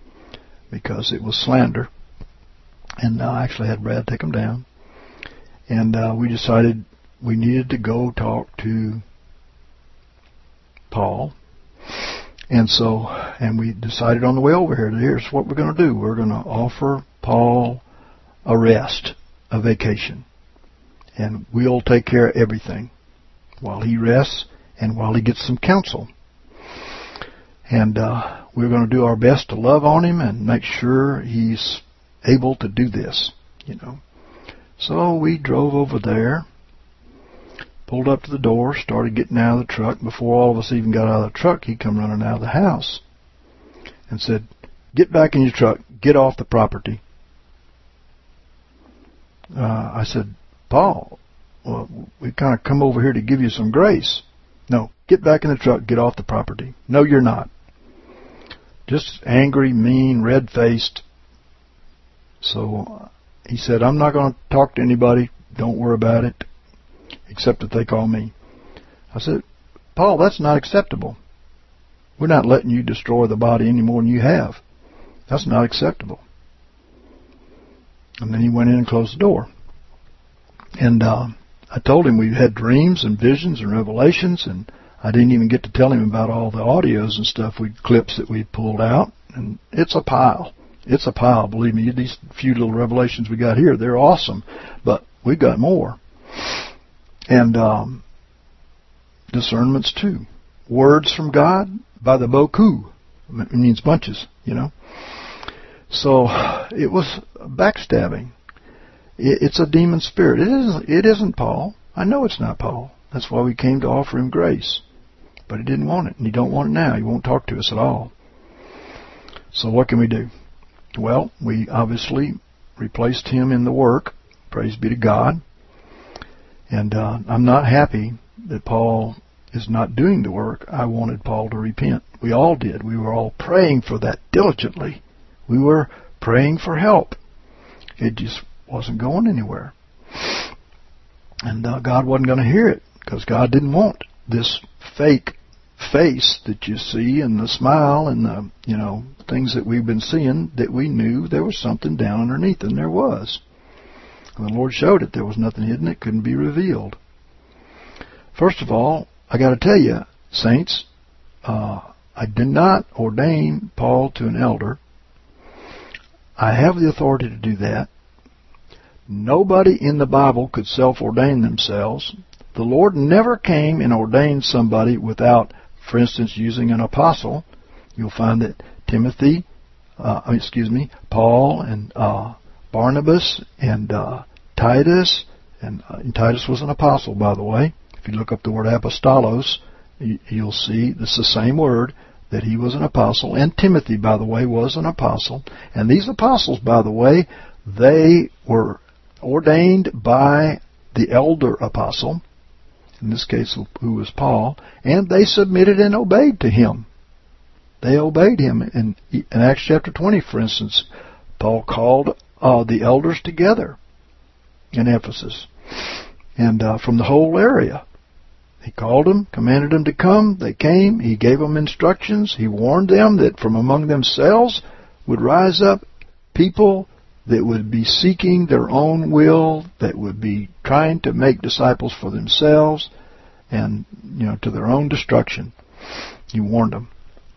because it was slander. And I actually had Brad take them down. And we decided we needed to go talk to Paul. And we decided on the way over here, here's what we're going to do. We're going to offer Paul a rest, a vacation. And we'll take care of everything while he rests and while he gets some counsel. And we're going to do our best to love on him and make sure he's able to do this, So we drove over there, pulled up to the door, started getting out of the truck. Before all of us even got out of the truck, he come running out of the house and said, "Get back in your truck. Get off the property." I said, "Paul, well, we kind of come over here to give you some grace." "No, get back in the truck. Get off the property." "No, you're not." Just angry, mean, red-faced. So he said, "I'm not going to talk to anybody. Don't worry about it, except that they call me." I said, "Paul, that's not acceptable. We're not letting you destroy the body any more than you have. That's not acceptable." And then he went in and closed the door. And I told him we had dreams and visions and revelations, and I didn't even get to tell him about all the audios and stuff, clips that we pulled out. And it's a pile. It's a pile, believe me. These few little revelations we got here, they're awesome. But we got more. And discernments too. Words from God by the beaucoup. It means bunches, So it was backstabbing. It's a demon spirit. It isn't Paul. I know it's not Paul. That's why we came to offer him grace. But he didn't want it, and he don't want it now. He won't talk to us at all. So what can we do? Well, we obviously replaced him in the work. Praise be to God. And I'm not happy that Paul is not doing the work. I wanted Paul to repent. We all did. We were all praying for that diligently. We were praying for help. It just wasn't going anywhere. And God wasn't going to hear it, because God didn't want this fake face that you see and the smile and the, things that we've been seeing, that we knew there was something down underneath, and there was. And the Lord showed it. There was nothing hidden. It couldn't be revealed. First of all, I got to tell you, saints, I did not ordain Paul to an elder. I have the authority to do that. Nobody in the Bible could self-ordain themselves. The Lord never came and ordained somebody without, for instance, using an apostle. You'll find that Paul and Barnabas and Titus, and Titus was an apostle, by the way. If you look up the word apostolos, you'll see it's the same word, that he was an apostle. And Timothy, by the way, was an apostle. And these apostles, by the way, they were ordained by the elder apostle, in this case, who was Paul, and they submitted and obeyed to him. They obeyed him. In Acts chapter 20, for instance, Paul called the elders together in Ephesus, and from the whole area. He called them, commanded them to come. They came. He gave them instructions. He warned them that from among themselves would rise up people that would be seeking their own will, that would be trying to make disciples for themselves and, to their own destruction. He warned them.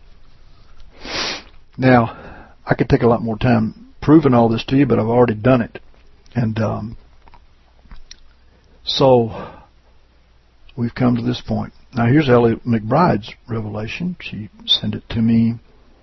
Now, I could take a lot more time proving all this to you, but I've already done it. And so we've come to this point. Now, here's Ellie McBride's revelation. She sent it to me.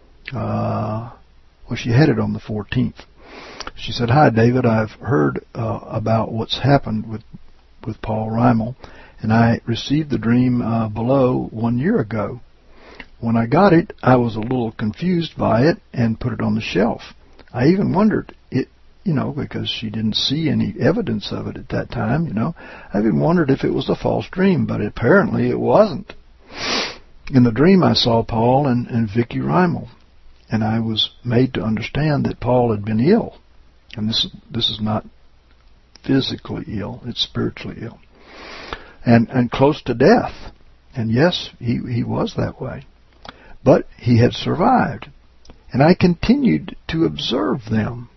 She had it on the 14th. She said, "Hi, David. I've heard about what's happened with Paul Reimel, and I received the dream below 1 year ago. When I got it, I was a little confused by it and put it on the shelf. I even wondered, because she didn't see any evidence of it at that time, I even wondered if it was a false dream, but apparently it wasn't. In the dream, I saw Paul and Vicky Reimel, and I was made to understand that Paul had been ill. And this is not physically ill, it's spiritually ill. And close to death. And yes, he was that way. But he had survived. And I continued to observe them.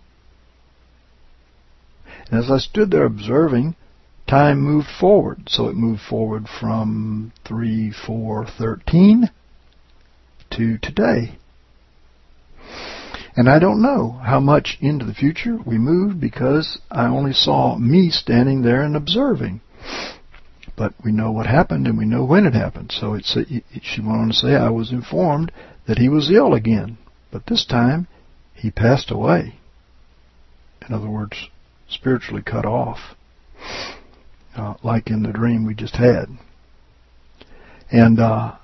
And as I stood there observing, time moved forward. So it moved forward from 3/4/13 to today. And I don't know how much into the future we moved because I only saw me standing there and observing. But we know what happened and we know when it happened. So she went on to say, I was informed that he was ill again. But this time, he passed away. In other words, spiritually cut off. Like in the dream we just had. And I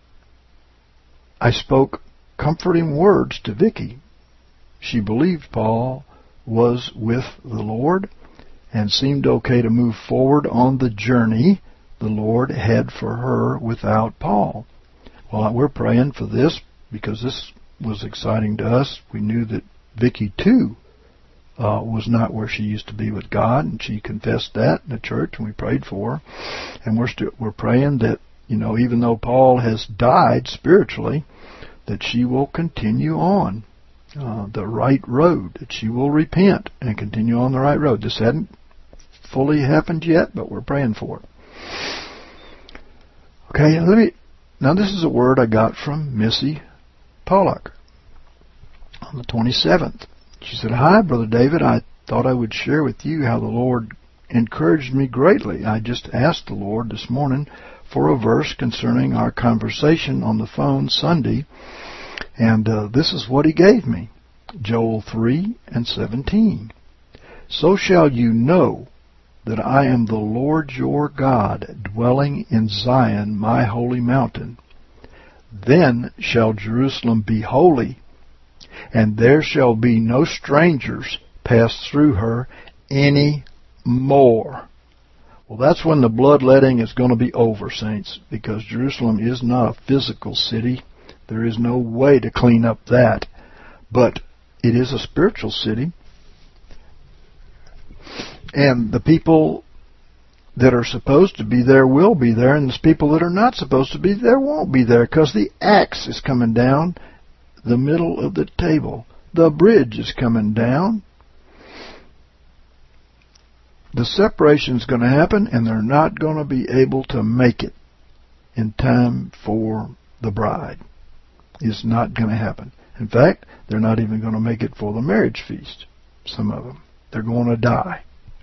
spoke comforting words to Vicky. She believed Paul was with the Lord and seemed okay to move forward on the journey the Lord had for her without Paul. Well, we're praying for this because this was exciting to us. We knew that Vicky, too, was not where she used to be with God, and she confessed that in the church, and we prayed for her. And we're praying that, even though Paul has died spiritually, that she will continue on the right road, that she will repent and continue on the right road. This hadn't fully happened yet, but we're praying for it. Okay, now this is a word I got from Missy Pollock on the 27th. She said, Hi, Brother David. I thought I would share with you how the Lord encouraged me greatly. I just asked the Lord this morning for a verse concerning our conversation on the phone Sunday, and this is what he gave me. Joel 3:17. So shall you know that I am the Lord your God, dwelling in Zion, my holy mountain. Then shall Jerusalem be holy, and there shall be no strangers pass through her any more. Well, that's when the bloodletting is going to be over, saints, because Jerusalem is not a physical city. There is no way to clean up that. But it is a spiritual city. And the people that are supposed to be there will be there, and the people that are not supposed to be there won't be there, because the axe is coming down the middle of the table. The bridge is coming down. The separation is going to happen, and they're not going to be able to make it in time for the bride. It's not going to happen. In fact, they're not even going to make it for the marriage feast, some of them. They're going to die.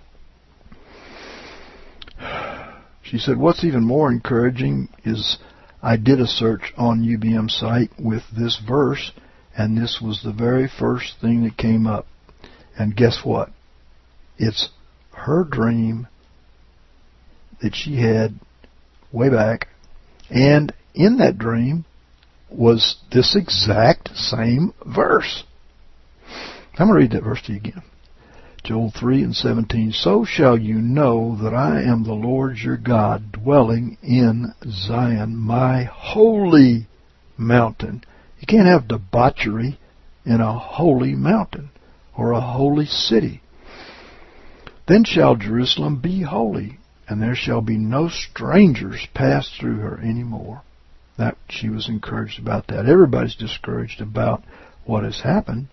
She said, what's even more encouraging is I did a search on UBM site with this verse, and this was the very first thing that came up. And guess what? It's her dream that she had way back, and in that dream was this exact same verse. I'm going to read that verse to you again. Joel 3:17. So shall you know that I am the Lord your God, dwelling in Zion, my holy mountain. You can't have debauchery in a holy mountain or a holy city. Then shall Jerusalem be holy, and there shall be no strangers pass through her any more. That she was encouraged about that. Everybody's discouraged about what has happened.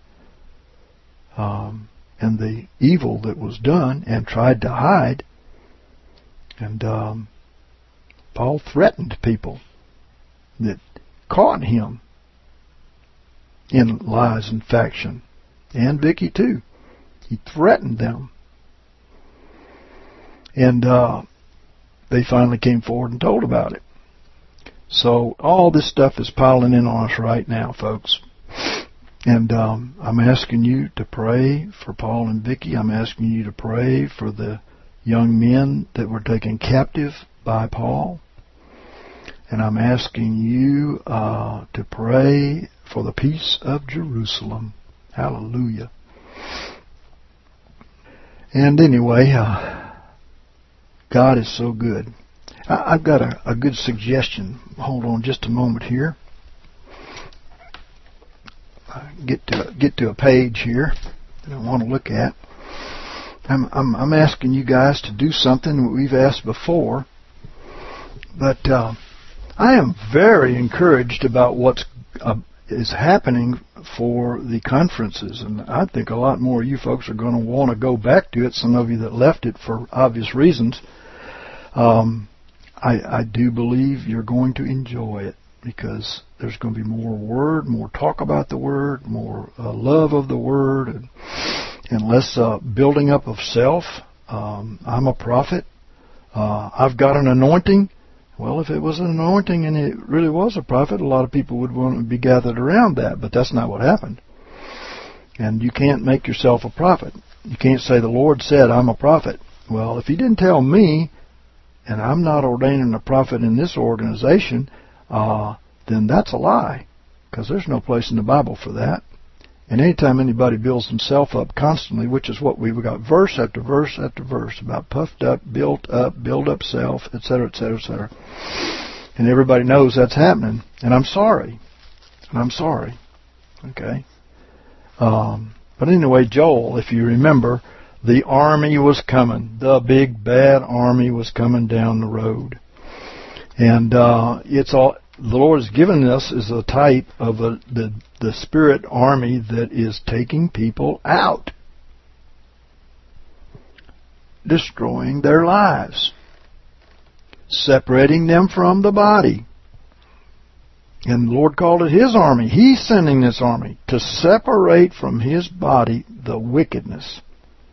And the evil that was done and tried to hide. And Paul threatened people that caught him in lies and faction. And Vicky too. He threatened them. And they finally came forward and told about it. So all this stuff is piling in on us right now, folks. And I'm asking you to pray for Paul and Vicky. I'm asking you to pray for the young men that were taken captive by Paul. And I'm asking you to pray for the peace of Jerusalem. Hallelujah. And anyway, God is so good. I've got a good suggestion. Hold on just a moment here. Get to a page here that I want to look at. I'm asking you guys to do something that we've asked before, but I am very encouraged about what's is happening for the conferences, and I think a lot more of you folks are going to want to go back to it. Some of you that left it for obvious reasons. I do believe you're going to enjoy it, because there's going to be more Word, more talk about the Word, more love of the Word, and less building up of self. I'm a prophet. I've got an anointing. Well, if it was an anointing and it really was a prophet, a lot of people would want to be gathered around that, but that's not what happened. And you can't make yourself a prophet. You can't say, the Lord said I'm a prophet. Well, if He didn't tell me, and I'm not ordaining a prophet in this organization, then that's a lie, because there's no place in the Bible for that. And anytime anybody builds himself up constantly, which is what we've got verse after verse after verse about puffed up, build up self, etc., etc., etc. And everybody knows that's happening. And I'm sorry. Okay? But anyway, Joel, if you remember, the army was coming. The big bad army was coming down the road. And it's all... The Lord has given us as a type of the spirit army that is taking people out, destroying their lives, separating them from the body. And the Lord called it His army. He's sending this army to separate from His body the wickedness.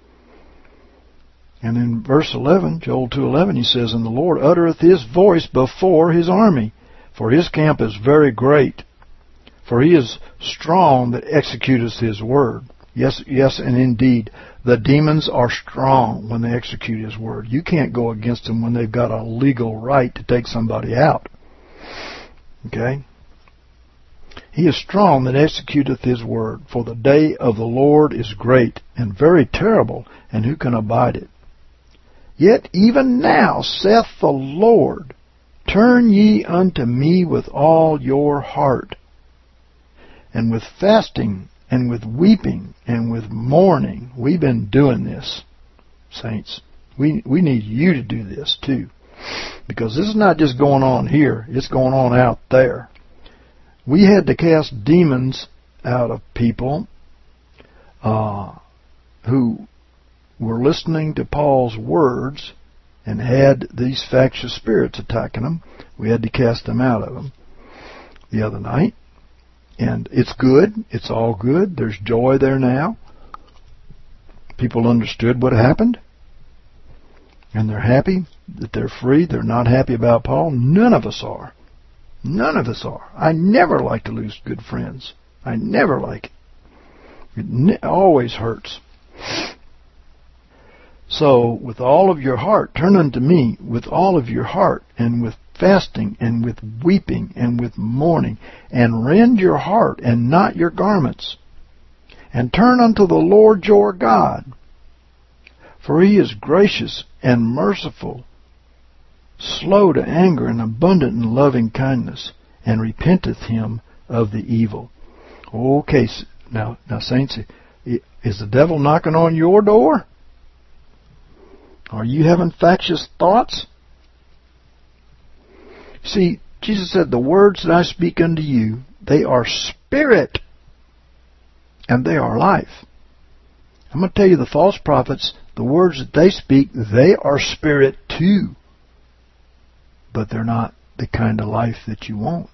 And in verse 11, Joel 2:11, He says, "And the Lord uttereth His voice before His army. For His camp is very great. For He is strong that executeth His word." Yes, and indeed, the demons are strong when they execute His word. You can't go against them when they've got a legal right to take somebody out. Okay? He is strong that executeth His word. For the day of the Lord is great and very terrible, and who can abide it? Yet even now, saith the Lord, turn ye unto me with all your heart, and with fasting, and with weeping, and with mourning. We've been doing this, saints. We need you to do this too. Because this is not just going on here, it's going on out there. We had to cast demons out of people who were listening to Paul's words and had these factious spirits attacking them. We had to cast them out of them the other night. And it's good. It's all good. There's joy there now. People understood what happened. And they're happy that they're free. They're not happy about Paul. None of us are. None of us are. I never like to lose good friends. I never like it. It always hurts. So, with all of your heart, turn unto me with all of your heart, and with fasting, and with weeping, and with mourning, and rend your heart, and not your garments, and turn unto the Lord your God. For He is gracious and merciful, slow to anger, and abundant in loving kindness, and repenteth Him of the evil. Okay, now saints, is the devil knocking on your door? Are you having factious thoughts? See, Jesus said, the words that I speak unto you, they are spirit, and they are life. I'm going to tell you, the false prophets, the words that they speak, they are spirit too. But they're not the kind of life that you want.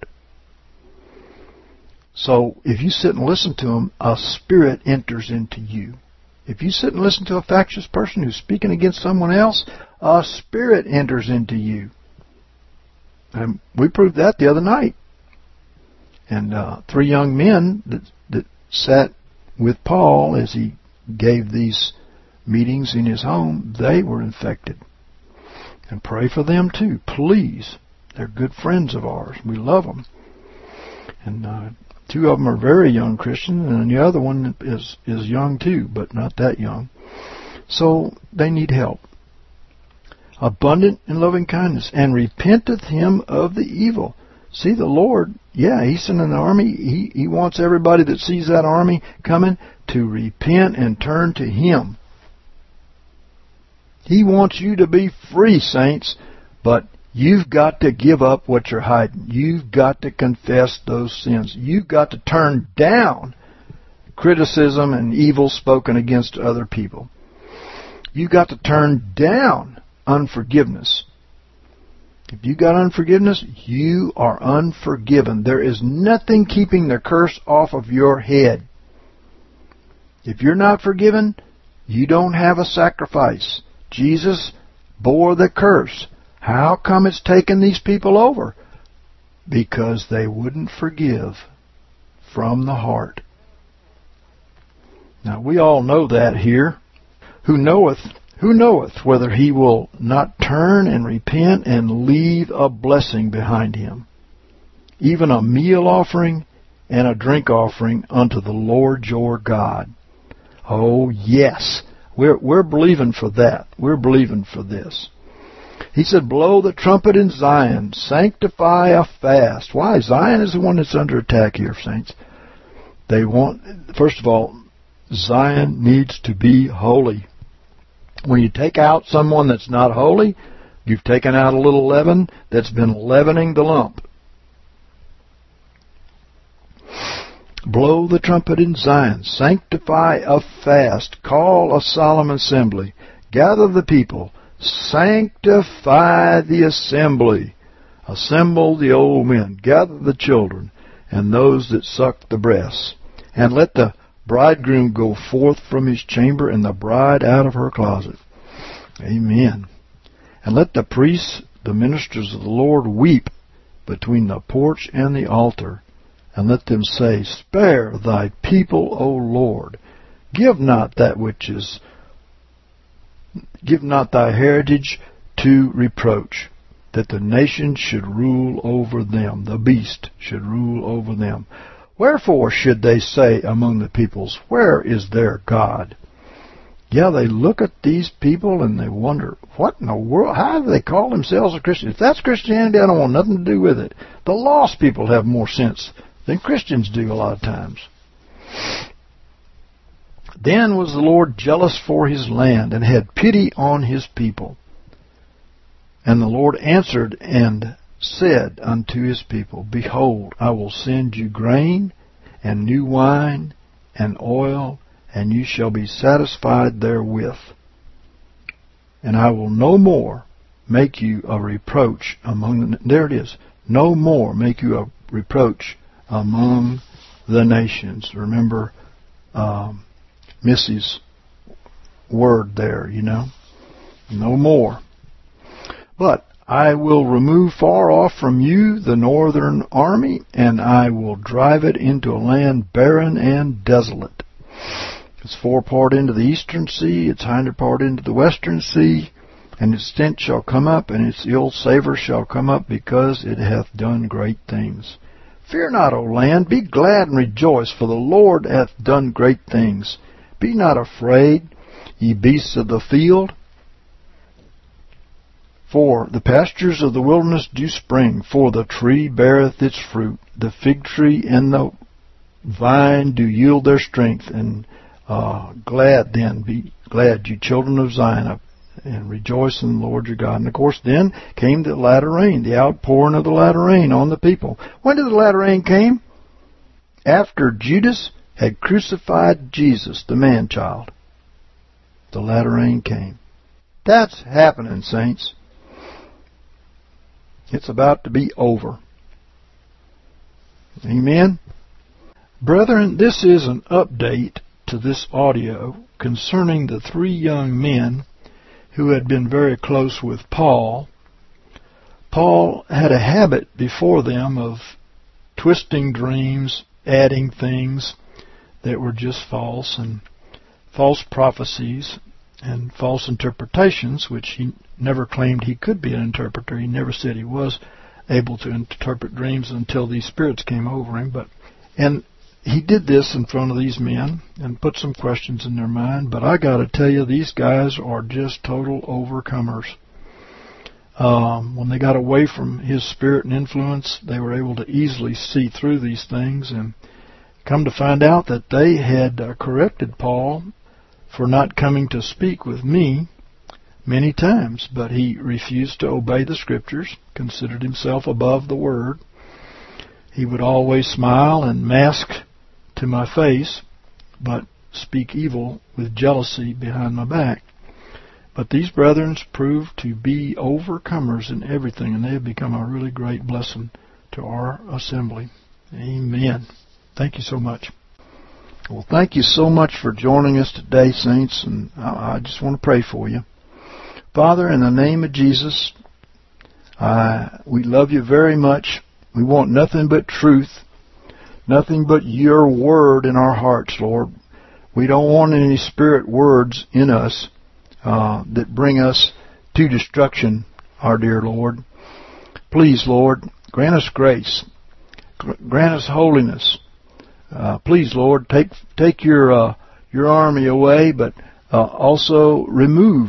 So, if you sit and listen to them, a spirit enters into you. If you sit and listen to a factious person who's speaking against someone else, a spirit enters into you. And we proved that the other night. And 3 young men that sat with Paul as he gave these meetings in his home, they were infected. And pray for them too, please. They're good friends of ours. We love them. And 2 of them are very young Christians, and the other one is young too, but not that young. So they need help. Abundant in loving kindness, and repenteth him of the evil. See, the Lord, He's sending an army. He wants everybody that sees that army coming to repent and turn to Him. He wants you to be free, saints, but You've got to give up what you're hiding. You've got to confess those sins. You've got to turn down criticism and evil spoken against other people. You've got to turn down unforgiveness. If you got unforgiveness, you are unforgiven. There is nothing keeping the curse off of your head. If you're not forgiven, you don't have a sacrifice. Jesus bore the curse. How come it's taken these people over? Because they wouldn't forgive from the heart. Now we all know that here. Who knoweth whether he will not turn and repent and leave a blessing behind him, even a meal offering and a drink offering unto the Lord your God. Oh yes, we're believing for that. We're believing for this. He said, blow the trumpet in Zion, sanctify a fast. Why? Zion is the one that's under attack here, saints. First of all, Zion needs to be holy. When you take out someone that's not holy, you've taken out a little leaven that's been leavening the lump. Blow the trumpet in Zion, sanctify a fast, call a solemn assembly, gather the people, sanctify the assembly, assemble the old men, gather the children, and those that suck the breasts, and let the bridegroom go forth from his chamber, and the bride out of her closet. Amen. And let the priests, the ministers of the Lord, weep between the porch and the altar, and let them say, spare thy people, O Lord. Give not thy heritage to reproach, that the nation should rule over them, the beast should rule over them. Wherefore should they say among the peoples, where is their God? Yeah, they look at these people and they wonder, what in the world, how do they call themselves a Christian? If that's Christianity, I don't want nothing to do with it. The lost people have more sense than Christians do a lot of times. Then was the Lord jealous for his land, and had pity on his people. And the Lord answered and said unto his people, behold, I will send you grain, and new wine, and oil, and you shall be satisfied therewith. And I will no more make you a reproach among there it is. No more make you a reproach among the nations. Remember Missy's word there, No more. But I will remove far off from you the northern army, and I will drive it into a land barren and desolate. Its forepart into the eastern sea, its hinder part into the western sea, and its stench shall come up, and its ill savour shall come up, because it hath done great things. Fear not, O land, be glad and rejoice, for the Lord hath done great things. Be not afraid, ye beasts of the field, for the pastures of the wilderness do spring, for the tree beareth its fruit, the fig tree and the vine do yield their strength, and be glad, you children of Zion, and rejoice in the Lord your God. And of course then came the latter rain, the outpouring of the latter rain on the people. When did the latter rain came? After Judas had crucified Jesus, the man-child. The latter rain came. That's happening, saints. It's about to be over. Amen? Brethren, this is an update to this audio concerning the 3 young men who had been very close with Paul. Paul had a habit before them of twisting dreams, adding things that were just false, and false prophecies and false interpretations, which he never claimed he could be an interpreter. He never said he was able to interpret dreams until these spirits came over him. And he did this in front of these men and put some questions in their mind. But I got to tell you, these guys are just total overcomers. When they got away from his spirit and influence, they were able to easily see through these things, and come to find out that they had corrected Paul for not coming to speak with me, many times, but he refused to obey the Scriptures, considered himself above the Word. He would always smile and mask to my face, but speak evil with jealousy behind my back. But these brethren proved to be overcomers in everything, and they have become a really great blessing to our assembly. Amen. Thank you so much. Well, thank you so much for joining us today, saints, and I just want to pray for you. Father, in the name of Jesus, we love you very much. We want nothing but truth, nothing but your word in our hearts, Lord. We don't want any spirit words in us that bring us to destruction, our dear Lord. Please, Lord, grant us grace. Grant us holiness. Please, Lord, take your army away, but also remove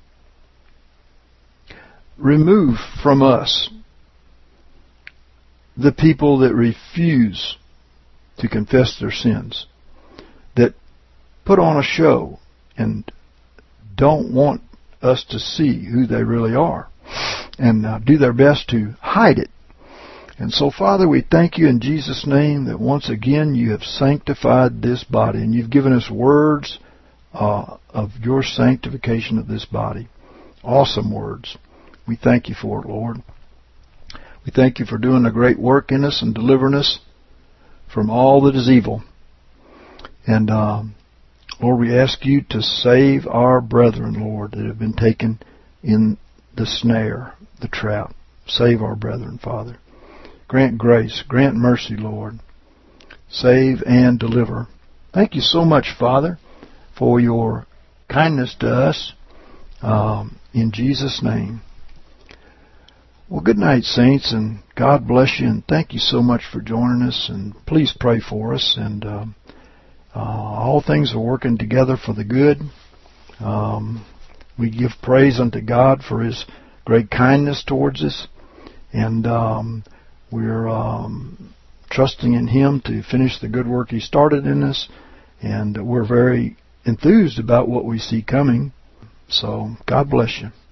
from us the people that refuse to confess their sins, that put on a show and don't want us to see who they really are, and do their best to hide it. And so, Father, we thank you in Jesus' name that once again you have sanctified this body, and you've given us words of your sanctification of this body. Awesome words. We thank you for it, Lord. We thank you for doing a great work in us and delivering us from all that is evil. And Lord, we ask you to save our brethren, Lord, that have been taken in the snare, the trap. Save our brethren, Father. Grant grace, grant mercy, Lord. Save and deliver. Thank you so much, Father, for your kindness to us. In Jesus' name. Well, good night, saints, and God bless you, and thank you so much for joining us, and please pray for us, and all things are working together for the good. We give praise unto God for His great kindness towards us, and we're trusting in Him to finish the good work He started in us, and we're very enthused about what we see coming. So, God bless you.